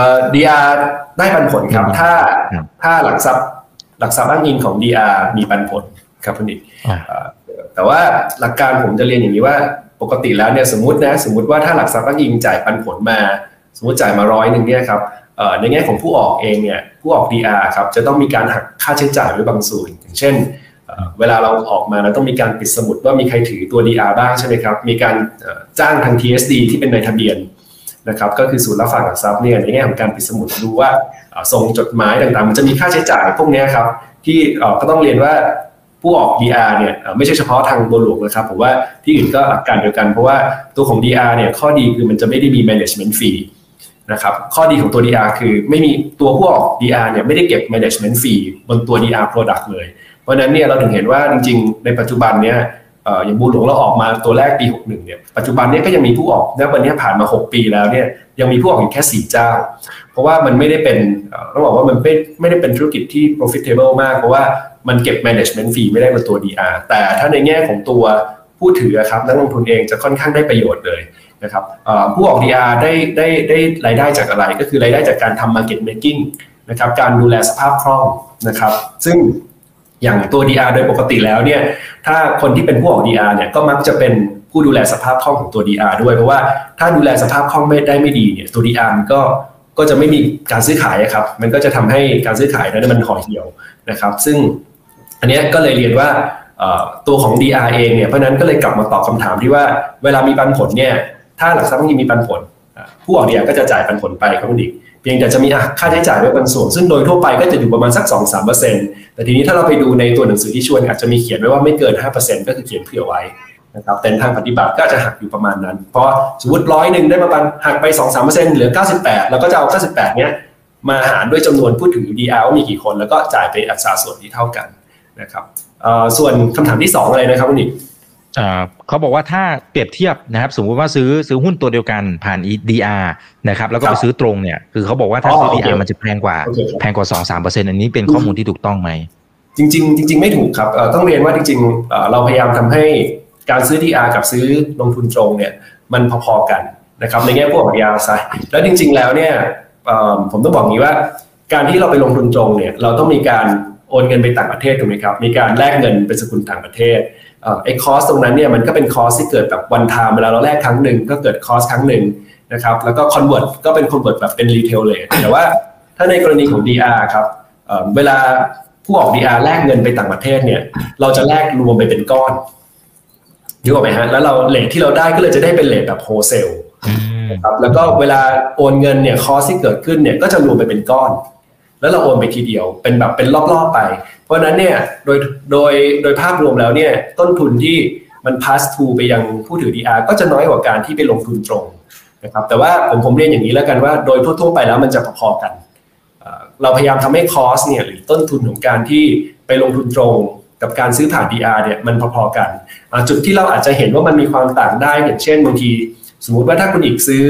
Speaker 4: DR ได้ปันผลครับถ้าหลักทรัพย์อ้างอิงของ DR มีปันผลครับคุณนิกแต่ว่าหลักการผมจะเรียนอย่างนี้ว่าปกติแล้วเนี่ยสมมติว่าถ้าหลักทรัพย์อ้างอิงจ่ายปันผลมาสมมติจ่ายมา100เนี่ยครับในแง่ของผู้ออกเองเนี่ยผู้ออก DR ครับจะต้องมีการหักค่าใช้จ่ายไว้บางส่วนอย่างเช่นเวลาเราออกมาเราต้องมีการปิดสมุดว่ามีใครถือตัว DR บ้างใช่ไหมครับมีการจ้างทาง TSD ที่เป็นนายทะเบียนนะครับก็คือศูนย์รับฝากหลักทรัพย์เนี่ยในแง่ของการปิดสมุดดูว่าส่งจดหมายต่างๆมันจะมีค่าใช้จ่ายพวกนี้ครับที่ก็ต้องเรียนว่าผู้ออก DR เนี่ยไม่ใช่เฉพาะทางบัวหลวงนะครับผมว่าที่อื่นก็หลักการเดียวกันเพราะว่าตัวของ DR เนี่ยข้อดีคือมันจะไม่ได้มี management fee นะครับข้อดีของตัว DR คือไม่มีตัวผู้ออก DR เนี่ยไม่ได้เก็บ management fee บนตัว DR product เลยเพราะนั้นเนี่ยเราถึงเห็นว่าจริงๆในปัจจุบันเนี่ยอย่างบัวหลวงเราออกมาตัวแรกปี61เนี่ยปัจจุบันนี้ก็ยังมีผู้ออกณวันนี้ผ่านมา6ปีแล้วเนี่ยยังมีผู้ออกอยู่แค่4เจ้าเพราะว่ามันไม่ได้เป็นต้องบอกว่ามันไม่ได้เป็นธุรกิจที่ profitable มากเพราะว่ามันเก็บ management fee ไม่ได้บนตัว DR แต่ถ้าในแง่ของตัวผู้ถือครับนักลงทุนเองจะค่อนข้างได้ประโยชน์เลยนะครับผู้ออก DR ได้รายได้จากอะไรก็คือรายได้จากการทำ market making นะครับการดูแลสภาพคล่องนะครับซึ่งอย่างตัว DR โดยปกติแล้วเนี่ยถ้าคนที่เป็นผู้ออก DR เนี่ยก็มักจะเป็นผู้ดูแลสภาพคล่องของตัว DR ด้วยเพราะว่าถ้าดูแลสภาพคล่องไม่ดีเนี่ยตัว DR มันก็จะไม่มีการซื้อขายครับมันก็จะทำให้การซื้อขายนั้นมันห่อเหี่ยวนะครับซึ่งอันนี้ก็เลยเรียนว่าตัวของ DR เองเนี่ยเพราะนั้นก็เลยกลับมาตอบคำถามที่ว่าเวลามีปันผลเนี่ยถ้าหลักทรัพย์มีปันผลผู้ออก DR ก็จะจ่ายปันผลไปครับคุณดิเพียงแต่จะมีค่าใช้จ่ายไว้บางส่วนซึ่งโดยทั่วไปก็จะอยู่ประมาณสัก 2-3% แต่ทีนี้ถ้าเราไปดูในตัวหนังสือที่ชวนอาจจะมีเขียนไว้ว่าไม่เกิน 5% ก็คือเขียนเผื่อไว้นะครับแต่ทางปฏิบัติก็จะหักอยู่ประมาณนั้นเพราะสมมติ100ได้ประมาณหักไป 2-3% เหลือ98แล้วก็จะเอา98เนี้ยมาหารด้วยจำนวนผู้ถือ DR ว่ามีกี่คนแล้วก็จ่ายไปอัตราส่วนที่เท่ากันนะครับส่วนคำถามที่2อะไรนะครับคุณนิก
Speaker 2: เขาบอกว่าถ้าเปรียบเทียบนะครับสมมติว่าซื้อหุ้นตัวเดียวกันผ่าน DR นะครับแล้วก็ไปซื้อตรงเนี่ยคือเขาบอกว่าถ้าซื้อ DR มันจะแพงกว่า 2-3% อันนี้เป็นข้อมูลที่ถูกต้องไหม
Speaker 4: จริงไม่ถูกครับต้องเรียนว่าจริงๆเราพยายามทำให้การซื้อ DR กับซื้อลงทุนตรงเนี่ยมันพอๆกันนะครับในแง่พวกของ DR ซะแล้วจริงๆแล้วเนี่ยผมต้องบอกงี้ว่าการที่เราไปลงทุนตรงเนี่ยเราต้องมีการโอนเงินไปต่างประเทศถูกไหมครับมีการแลกเงินเป็นสกุลต่างประเทศไอ้คอสตรงนั้นเนี่ยมันก็เป็นคอสที่เกิดแบบวันไทม์เวลาเราแลกครั้งหนึ่งก็เกิดคอสครั้งหนึ่งนะครับแล้วก็คอนเวิร์ตก็เป็นคอนเวิร์ตแบบเป็นรีเทลเลทแต่ว่าถ้าในกรณีของ DR ครับเวลาผู้ออก DR แลกเงินไปต่างประเทศเนี่ยเราจะแลกรวมไปเป็นก้อนนึกออกไหมฮะแล้วเราเรทที่เราได้ก็เลยจะได้เป็นเรทแบบโฮเซลนะครับแล้วก็เวลาโอนเงินเนี่ยคอสที่เกิดขึ้นเนี่ยก็จะรวมไปเป็นก้อนแล้วเราโอนไปทีเดียวเป็นแบบเป็นรอบๆไปเพราะฉะนั้นเนี่ยโดยภาพรวมแล้วเนี่ยต้นทุนที่มัน pass through ไปยังผู้ถือ DR ก็จะน้อยกว่าการที่ไปลงทุนตรงนะครับแต่ว่าผมเรียนอย่างนี้แล้วกันว่าโดยทั่วๆไปแล้วมันจะพอๆกันเราพยายามทำให้คอสเนี่ยหรือต้นทุนของการที่ไปลงทุนตรงกับการซื้อผ่าน DR เนี่ยมันพอๆกันจุดที่เราอาจจะเห็นว่ามันมีความต่างได้อย่างเช่นบางทีสมมุติว่าถ้าคุณอีกซื้อ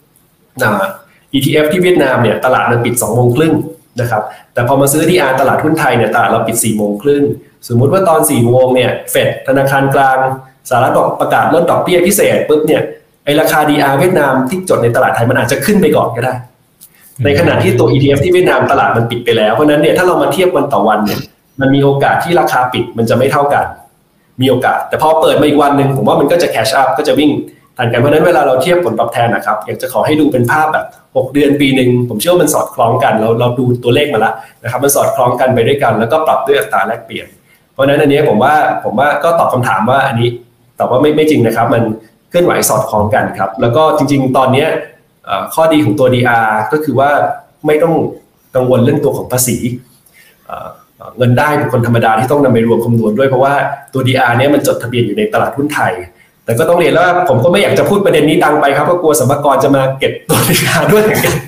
Speaker 4: ETF ที่เวียดนามเนี่ยตลาดมันปิด 20:30 น.นะครับแต่พอมาซื้อที่ตลาดหุ้นไทยเนี่ยตลาดเราปิด 4:30 น.สมมุติว่าตอน 4 โมงเนี่ยเฟดธนาคารกลางสหรัฐประกาศลดดอกเบี้ยพิเศษปุ๊บเนี่ยไอ้ราคา DR เวียดนามที่จดในตลาดไทยมันอาจจะขึ้นไปก่อนก็ได้ในขณะที่ตัว ETF ที่เวียดนามตลาดมันปิดไปแล้วเพราะนั้นเนี่ยถ้าเรามาเทียบวันต่อวันเนี่ยมันมีโอกาสที่ราคาปิดมันจะไม่เท่ากันมีโอกาสแต่พอเปิดมาอีกวันนึงผมว่ามันก็จะแคชอัพก็จะวิ่งทันกันเพราะนั้นเวลาเราเทียบผลตอบแทนนะครับอยากจะขอให้ดูเป็นภาพแบบ6 เดือนปีนึงผมเชื่อว่ามันสอดคล้องกันเราดูตัวเลขมาแล้วนะครับมันสอดคล้องกันไปด้วยกันแล้วก็ปรับด้วยอัตราแลกเปลี่ยนเพราะนั้นอันนี้ผมว่าก็ตอบคำถามว่าอันนี้ตอบว่าไม่จริงนะครับมันเคลื่อนไหวสอดคล้องกันครับแล้วก็จริงๆตอนนี้ข้อดีของตัว DR ก็คือว่าไม่ต้องกังวลเรื่องตัวของภาษีเงินได้บุคคลธรรมดาที่ต้องนำไปรวมคำนวณด้วยเพราะว่าตัว DR เนี่ยมันจดทะเบียนอยู่ในตลาดหุ้นไทยแต่ก็ต้องเรียนว่าผมก็ไม่อยากจะพูดประเด็นนี้ดังไปครับเพราะกลัวสรรพากรจะมาเก็บตัว DR ด้วย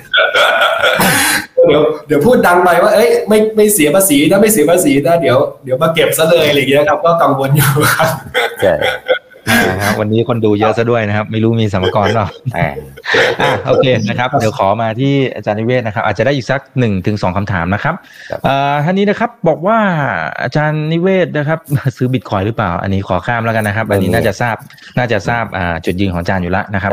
Speaker 4: เดี๋ยวพูดดังไปว่าเอ้ยไม่เสียภาษีถ้าไม่เสียภาษีนะเดี๋ยวมาเก็บซะเลยอะไรอย่างเงี้ยครับก็กังวลอยู่ครับ
Speaker 2: นะครับวันนี้คนดูเยอะซะด้วยนะครับไม่รู้มีสรรพากรหรอโอเคนะครับเดี๋ยวขอมาที่อาจารย์นิเวศนะครับอาจจะได้อีกสัก 1-2 คำถามนะครับท่านนี้นะครับบอกว่าอาจารย์นิเวศนะครับซื้อบิตคอยหรือเปล่าอันนี้ขอข้ามแล้วกันนะครับอันนี้น่าจะทราบจุดยืนของอาจารย์อยู่แล้วนะครับ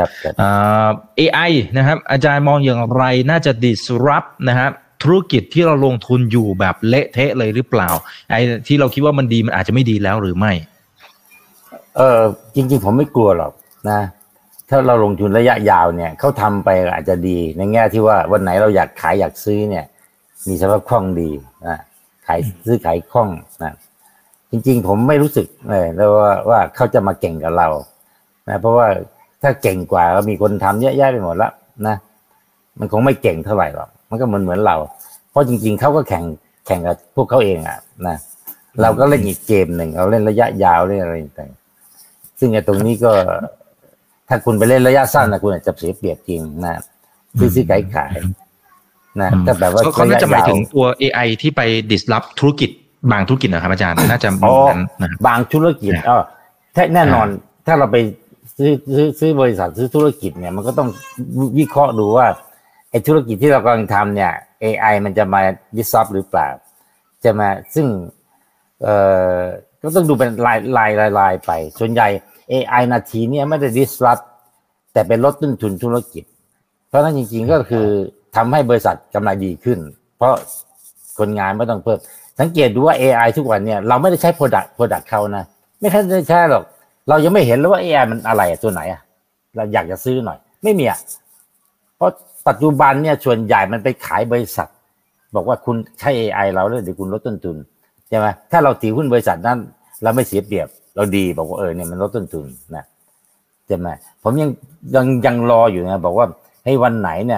Speaker 2: AI นะครับอาจารย์มองอย่างไรน่าจะ disrupt นะครับธุรกิจที่เราลงทุนอยู่แบบเละเทะเลยหรือเปล่าไอ้ที่เราคิดว่ามันดีมันอาจจะไม่ดีแล้วหรือไม่
Speaker 3: จริงๆผมไม่กลัวหรอกนะถ้าเราลงทุนระยะยาวเนี่ยเขาทำไปอาจจะดีในแง่ที่ว่าวันไหนเราอยากขายอยากซื้อเนี่ยมีสภาพคล่องดีนะซื้อขายคล่องนะจริงๆผมไม่รู้สึกเลยว่าเขาจะมาเก่งกับเรานะเพราะว่าถ้าเก่งกว่าก็มีคนทำเยอะแยะไปหมดแล้วนะมันคงไม่เก่งเท่าไหร่หรอกมันก็เหมือนเราเพราะจริงๆเขาก็แข่งกับพวกเขาเองอ่ะนะเราก็เล่นอีกเกมหนึ่งเราเล่นระยะยาวเล่นอะไรต่างซึ่งไอ้ตรงนี้ก็ถ้าคุณไปเล่นระยะสั้นนะคุณอาจจะเสียเปรียบจริงนะซื้อขายนะแต่แบบว่า
Speaker 2: เขาน่าจะหมายถึงตัว AI ที่ไป disrupt ธุรกิจบางธุรกิจนะครับอาจารย์น่าจะ
Speaker 3: บางธุรกิจแน่นอนถ้าเราไปซื้อบริษัทซื้อธุรกิจเนี่ยมันก็ต้องวิเคราะห์ดูว่าไอ้ธุรกิจที่เรากำลังทำเนี่ย AI มันจะมา disrupt หรือเปล่าจะมาซึ่งก็ต้องดูเป็นรายไปส่วนใหญ่ AI นาทีนี้ไม่ได้ disrupt แต่เป็นลดต้นทุนธุรกิจเพราะนั้นจริงๆก็คือทำให้บริษัทกำไรดีขึ้นเพราะคนงานไม่ต้องเพิ่มสังเกตดูว่า AI ทุกวันเนี่ยเราไม่ได้ใช้ product เขานะไม่ใช่หรอกเรายังไม่เห็นเลยว่า AI มันอะไรตัวไหนเราอยากจะซื้อหน่อยไม่มีเพราะปัจจุบันเนี่ยส่วนใหญ่มันไปขายบริษัทบอกว่าคุณใช้ AI เราแล้วเดี๋ยวคุณลดต้นทุนใช่ไหมถ้าเราถือหุ้นบริษัทนั้นเราไม่เสียเปรียบเราดีบอกว่าเนี่ยมันลดต้นทุนนะใช่ไหมผมยังรออยู่นะบอกว่าให้วันไหนเนี่ย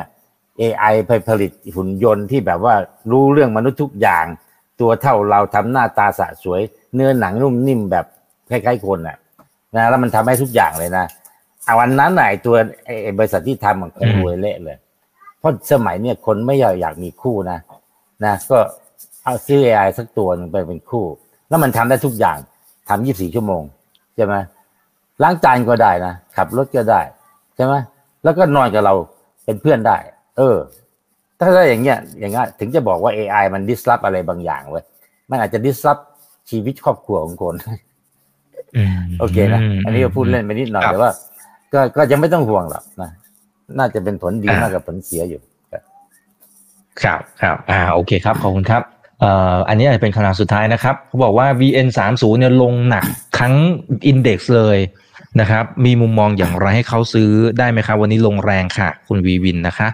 Speaker 3: AI ไปผลิตหุ่นยนต์ที่แบบว่ารู้เรื่องมนุษย์ทุกอย่างตัวเท่าเราทำหน้าตาสะสวยเนื้อหนังนุ่มนิ่มแบบคล้ายๆคนนะแล้วมันทำให้ทุกอย่างเลยนะวันนั้นไหนตัวบริษัทที่ทำมันคงรวยเละเลยเพราะสมัยเนี่ยคนไม่อยากมีคู่นะก็เอาซื้อ AI สักตัวนึงไปเป็นคู่แล้วมันทำได้ทุกอย่างทำ24 ชั่วโมงใช่ไหมล้างจานก็ได้นะขับรถก็ได้ใช่ไหมแล้วก็นอนกับเราเป็นเพื่อนได้ถ้าได้อย่างเงี้ยถึงจะบอกว่า AI มัน disrupt อะไรบางอย่างเว้ยมันอาจจะ disrupt ชีวิตครอบครัวของคนโอเคนะอันนี้ก็พูดเล่นไปนิดหน่อยแต่ว่าก็ยังไม่ต้องห่วงหรอกนะน่าจะเป็นผลดีมากกว่าผลเสียอยู่
Speaker 2: ครับโอเคครับขอบคุณครับอันนี้อาจจะเป็นคำถามสุดท้ายนะครับเขาบอกว่า VN30 เนี่ยลงหนักทั้งอินเด็กซ์เลยนะครับมีมุมมองอย่างไรให้เขาซื้อได้ไหมครับวันนี้ลงแรงค่ะคุณวีวินนะคะ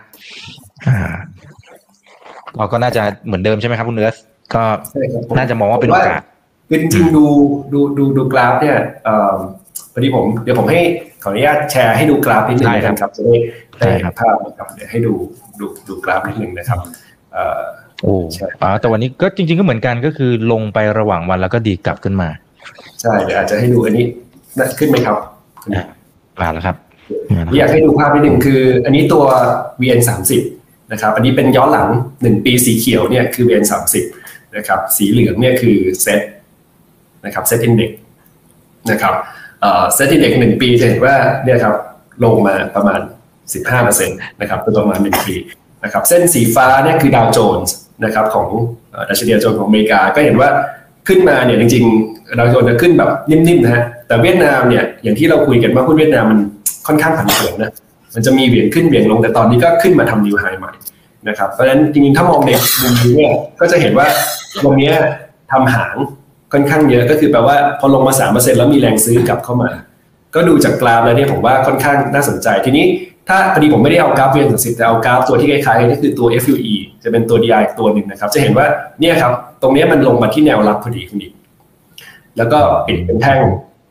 Speaker 2: ก็น่าจะเหมือนเดิมใช่ไหมครับคุณเอิร์ธก็น่าจะมองว่าเป็นโอกาส
Speaker 4: คือจริงๆดูกราฟเนี่ยพอดีเดี๋ยวผมให้ขออนุญาตแชร์ให้ดูกราฟนิดนึงนะครับจะได้ภาพนะครับเดี๋ยวให้ดูกราฟนิดนึงนะครับ
Speaker 2: แต่วันนี้ก็จริงๆก็เหมือนกันก็คือลงไประหว่างวันแล้วก็ดีกลับขึ้นมา
Speaker 4: ใช่เดี๋ยวอาจจะให้ดูอันนี้ขึ้นไหมครับ
Speaker 2: มาแล้วครับ
Speaker 4: อยากให้ดูภาพนิดนึงคืออันนี้ตัว VN30 นะครับอันนี้เป็นย้อนหลัง1ปีสีเขียวเนี่ยคือ VN30 นะครับสีเหลืองเนี่ยคือเซ็ตนะครับเซ็ตอินเด็กซ์นะครับเซ็ตอินเด็กซ์1ปีจะเห็นว่าเนี่ยครับลงมาประมาณ 15% นะครับเป็นประมาณ1ปีนะครับเส้นสีฟ้าเนี่ยคือดาวโจนส์นะครับของดัชนีดาวโจนส์ของอเมริกาก็เห็นว่าขึ้นมาเนี่ยจริงๆดาวโจนส์จะขึ้นแบบนิ่มๆนะฮะแต่เวียดนามเนี่ยอย่างที่เราคุยกันว่าหุ้นเวียดนามมันค่อนข้างผันผวนนะมันจะมีเหวี่ยงขึ้นเหวี่ยงลงแต่ตอนนี้ก็ขึ้นมาทำนิวไฮใหม่นะครับเพราะฉะนั้นจริงๆถ้ามองในมุมนี้เนี่ยก็จะเห็นว่าตรงนี้ทำหางค่อนข้างเยอะก็คือแปลว่าพอลงมา 3% แล้วมีแรงซื้อกลับเข้ามาก็ดูจากกราฟแล้วเนี่ยผมว่าค่อนข้างน่าสนใจทีนี้ถ้าพอดีผมไม่ได้เอากราฟ VN30 แต่เอากราฟตัวที่คล้ายๆนี่คือตัว FUE จะเป็นตัว DI ตัวหนึ่งนะครับจะเห็นว่าเนี่ยครับตรงนี้มันลงมาที่แนวรับพอดีคุณดิแล้วก็ปิดเป็นแท่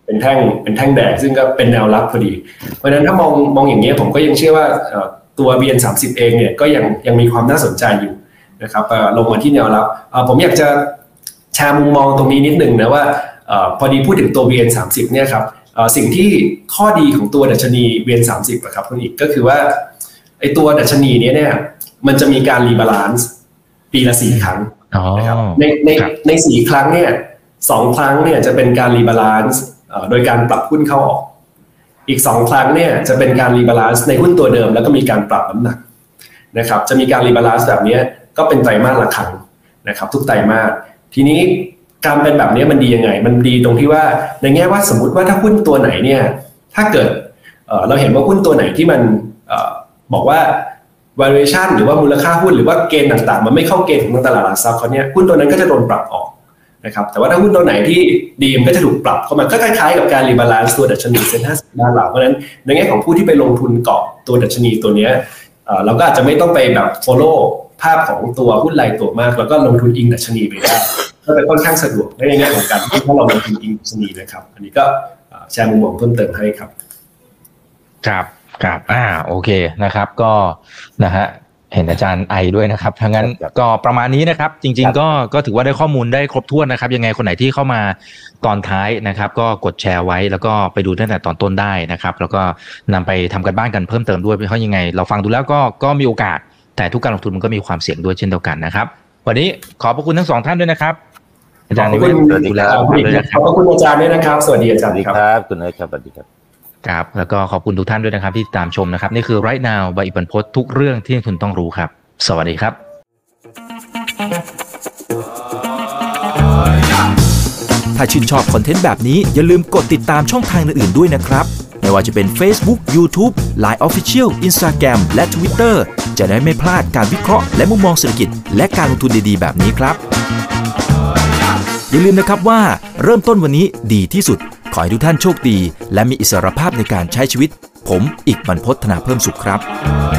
Speaker 4: เป็นแท่งแดงซึ่งก็เป็นแนวรับพอดีเพราะฉะนั้นถ้ามองอย่างนี้ผมก็ยังเชื่อว่าตัว VN30 เองเนี่ยก็ยังมีความน่าสนใจอยู่นะครับลงมาที่แนวรับผมอยากจะแชร์มุมมองตรงนี้นิดนึงนะว่าพอดีพูดถึงตัว VN30 เนี่ยครับสิ่งที่ข้อดีของตัวดัชนี VN30 นะครับคุณอีกก็คือว่าไอตัวดัชนีนี้เนี่ยมันจะมีการรีบาลานซ์ปีละ4 ครั้งนะครับใน4 ครั้งเนี่ย2 ครั้งเนี่ยจะเป็นการรีบาลานซ์โดยการปรับหุ้นเข้าออกอีก2 ครั้งเนี่ยจะเป็นการรีบาลานซ์ในหุ้นตัวเดิมแล้วก็มีการปรับน้ำหนักนะครับจะมีการรีบาลานซ์แบบนี้ก็เป็นไตรมาสละครั้งนะครับทุกไตรมาสทีนี้การเป็นแบบนี้มันดียังไงมันดีตรงที่ว่าในแง่ว่าสมมุติว่าถ้าหุ้นตัวไหนเนี่ยถ้าเกิดเราเห็นว่าหุ้นตัวไหนที่มันบอกว่า valuation หรือว่ามูลค่าหุ้นหรือว่าเกณฑ์ต่างๆมันไม่เข้าเกณฑ์ของตลาดหลักทรัพย์เขาเนี่ยหุ้นตัวนั้นก็จะโดนปรับออกนะครับแต่ว่าถ้าหุ้นตัวไหนที่ดีมันก็จะถูกปรับเข้ามาก็คล้ายๆกับการรีบาลานซ์ตัวดัชนีเซ็น50บ้านเราเพราะฉะนั้นในแง่ของผู้ที่ไปลงทุนเกาะตัวดัชนีตัวนี้เราก็อาจจะไม่ต้องไปแบบ follow ภาพของตัวหุ้นรายตัวมากแล้วก็ลงทุนอิงดัชนีไปได้ก็เป็นค่อนข้างสะดวกในแง่ของการที่เราลงทุนอิงดัชนีนะครับอันนี้ก็แชร์มุมมองเพิ่มเติมให้ครับ
Speaker 2: ครับโอเคนะครับก็นะฮะเห็นอาจารย์ไอด้วยนะครับทั้งนั้นก็ประมาณนี้นะครับจริงๆก็ถือว่าได้ข้อมูลได้ครบถ้วนนะครับยังไงคนไหนที่เข้ามาตอนท้ายนะครับก็กดแชร์ไว้แล้วก็ไปดูตั้งแต่ตอนต้นได้นะครับแล้วก็นำไปทำกันบ้านกันเพิ่มเติมด้วยเพราะยังไงเราฟังดูแล้วก็มีโอกาสแต่ทุกการลงทุนมันก็มีความเสี่ยงด้วยเช่นเดียวกันนะครับวันนี้ขอบพระคุณทั้ง2ท่านด้วยนะครับอาจารย์นิเวศดูแล
Speaker 4: ขอบคุณอาจารย์ด้วยนะครับสวัสดีอาจารย์
Speaker 3: ครับคุณเอ๋ครับสวัสดีครับ
Speaker 2: ครับแล้วก็ขอบคุณทุกท่านด้วยนะครับที่ตามชมนะครับนี่คือ Right Now ใบอิบันพจน์ทุกเรื่องที่นักทุนต้องรู้ครับสวัสดีครับ
Speaker 5: ถ้าชื่นชอบคอนเทนต์แบบนี้อย่าลืมกดติดตามช่องทางอื่นๆด้วยนะครับไม่ว่าจะเป็น Facebook, YouTube, Line Official, Instagram และ Twitter จะได้ไม่พลาดการวิเคราะห์และมุมมองเศรษฐกิจและการลงทุนดีๆแบบนี้ครับอย่าลืมนะครับว่าเริ่มต้นวันนี้ดีที่สุดขอให้ทุกท่านโชคดีและมีอิสรภาพในการใช้ชีวิตผมอีกบรรพต ธนาเพิ่มสุขครับ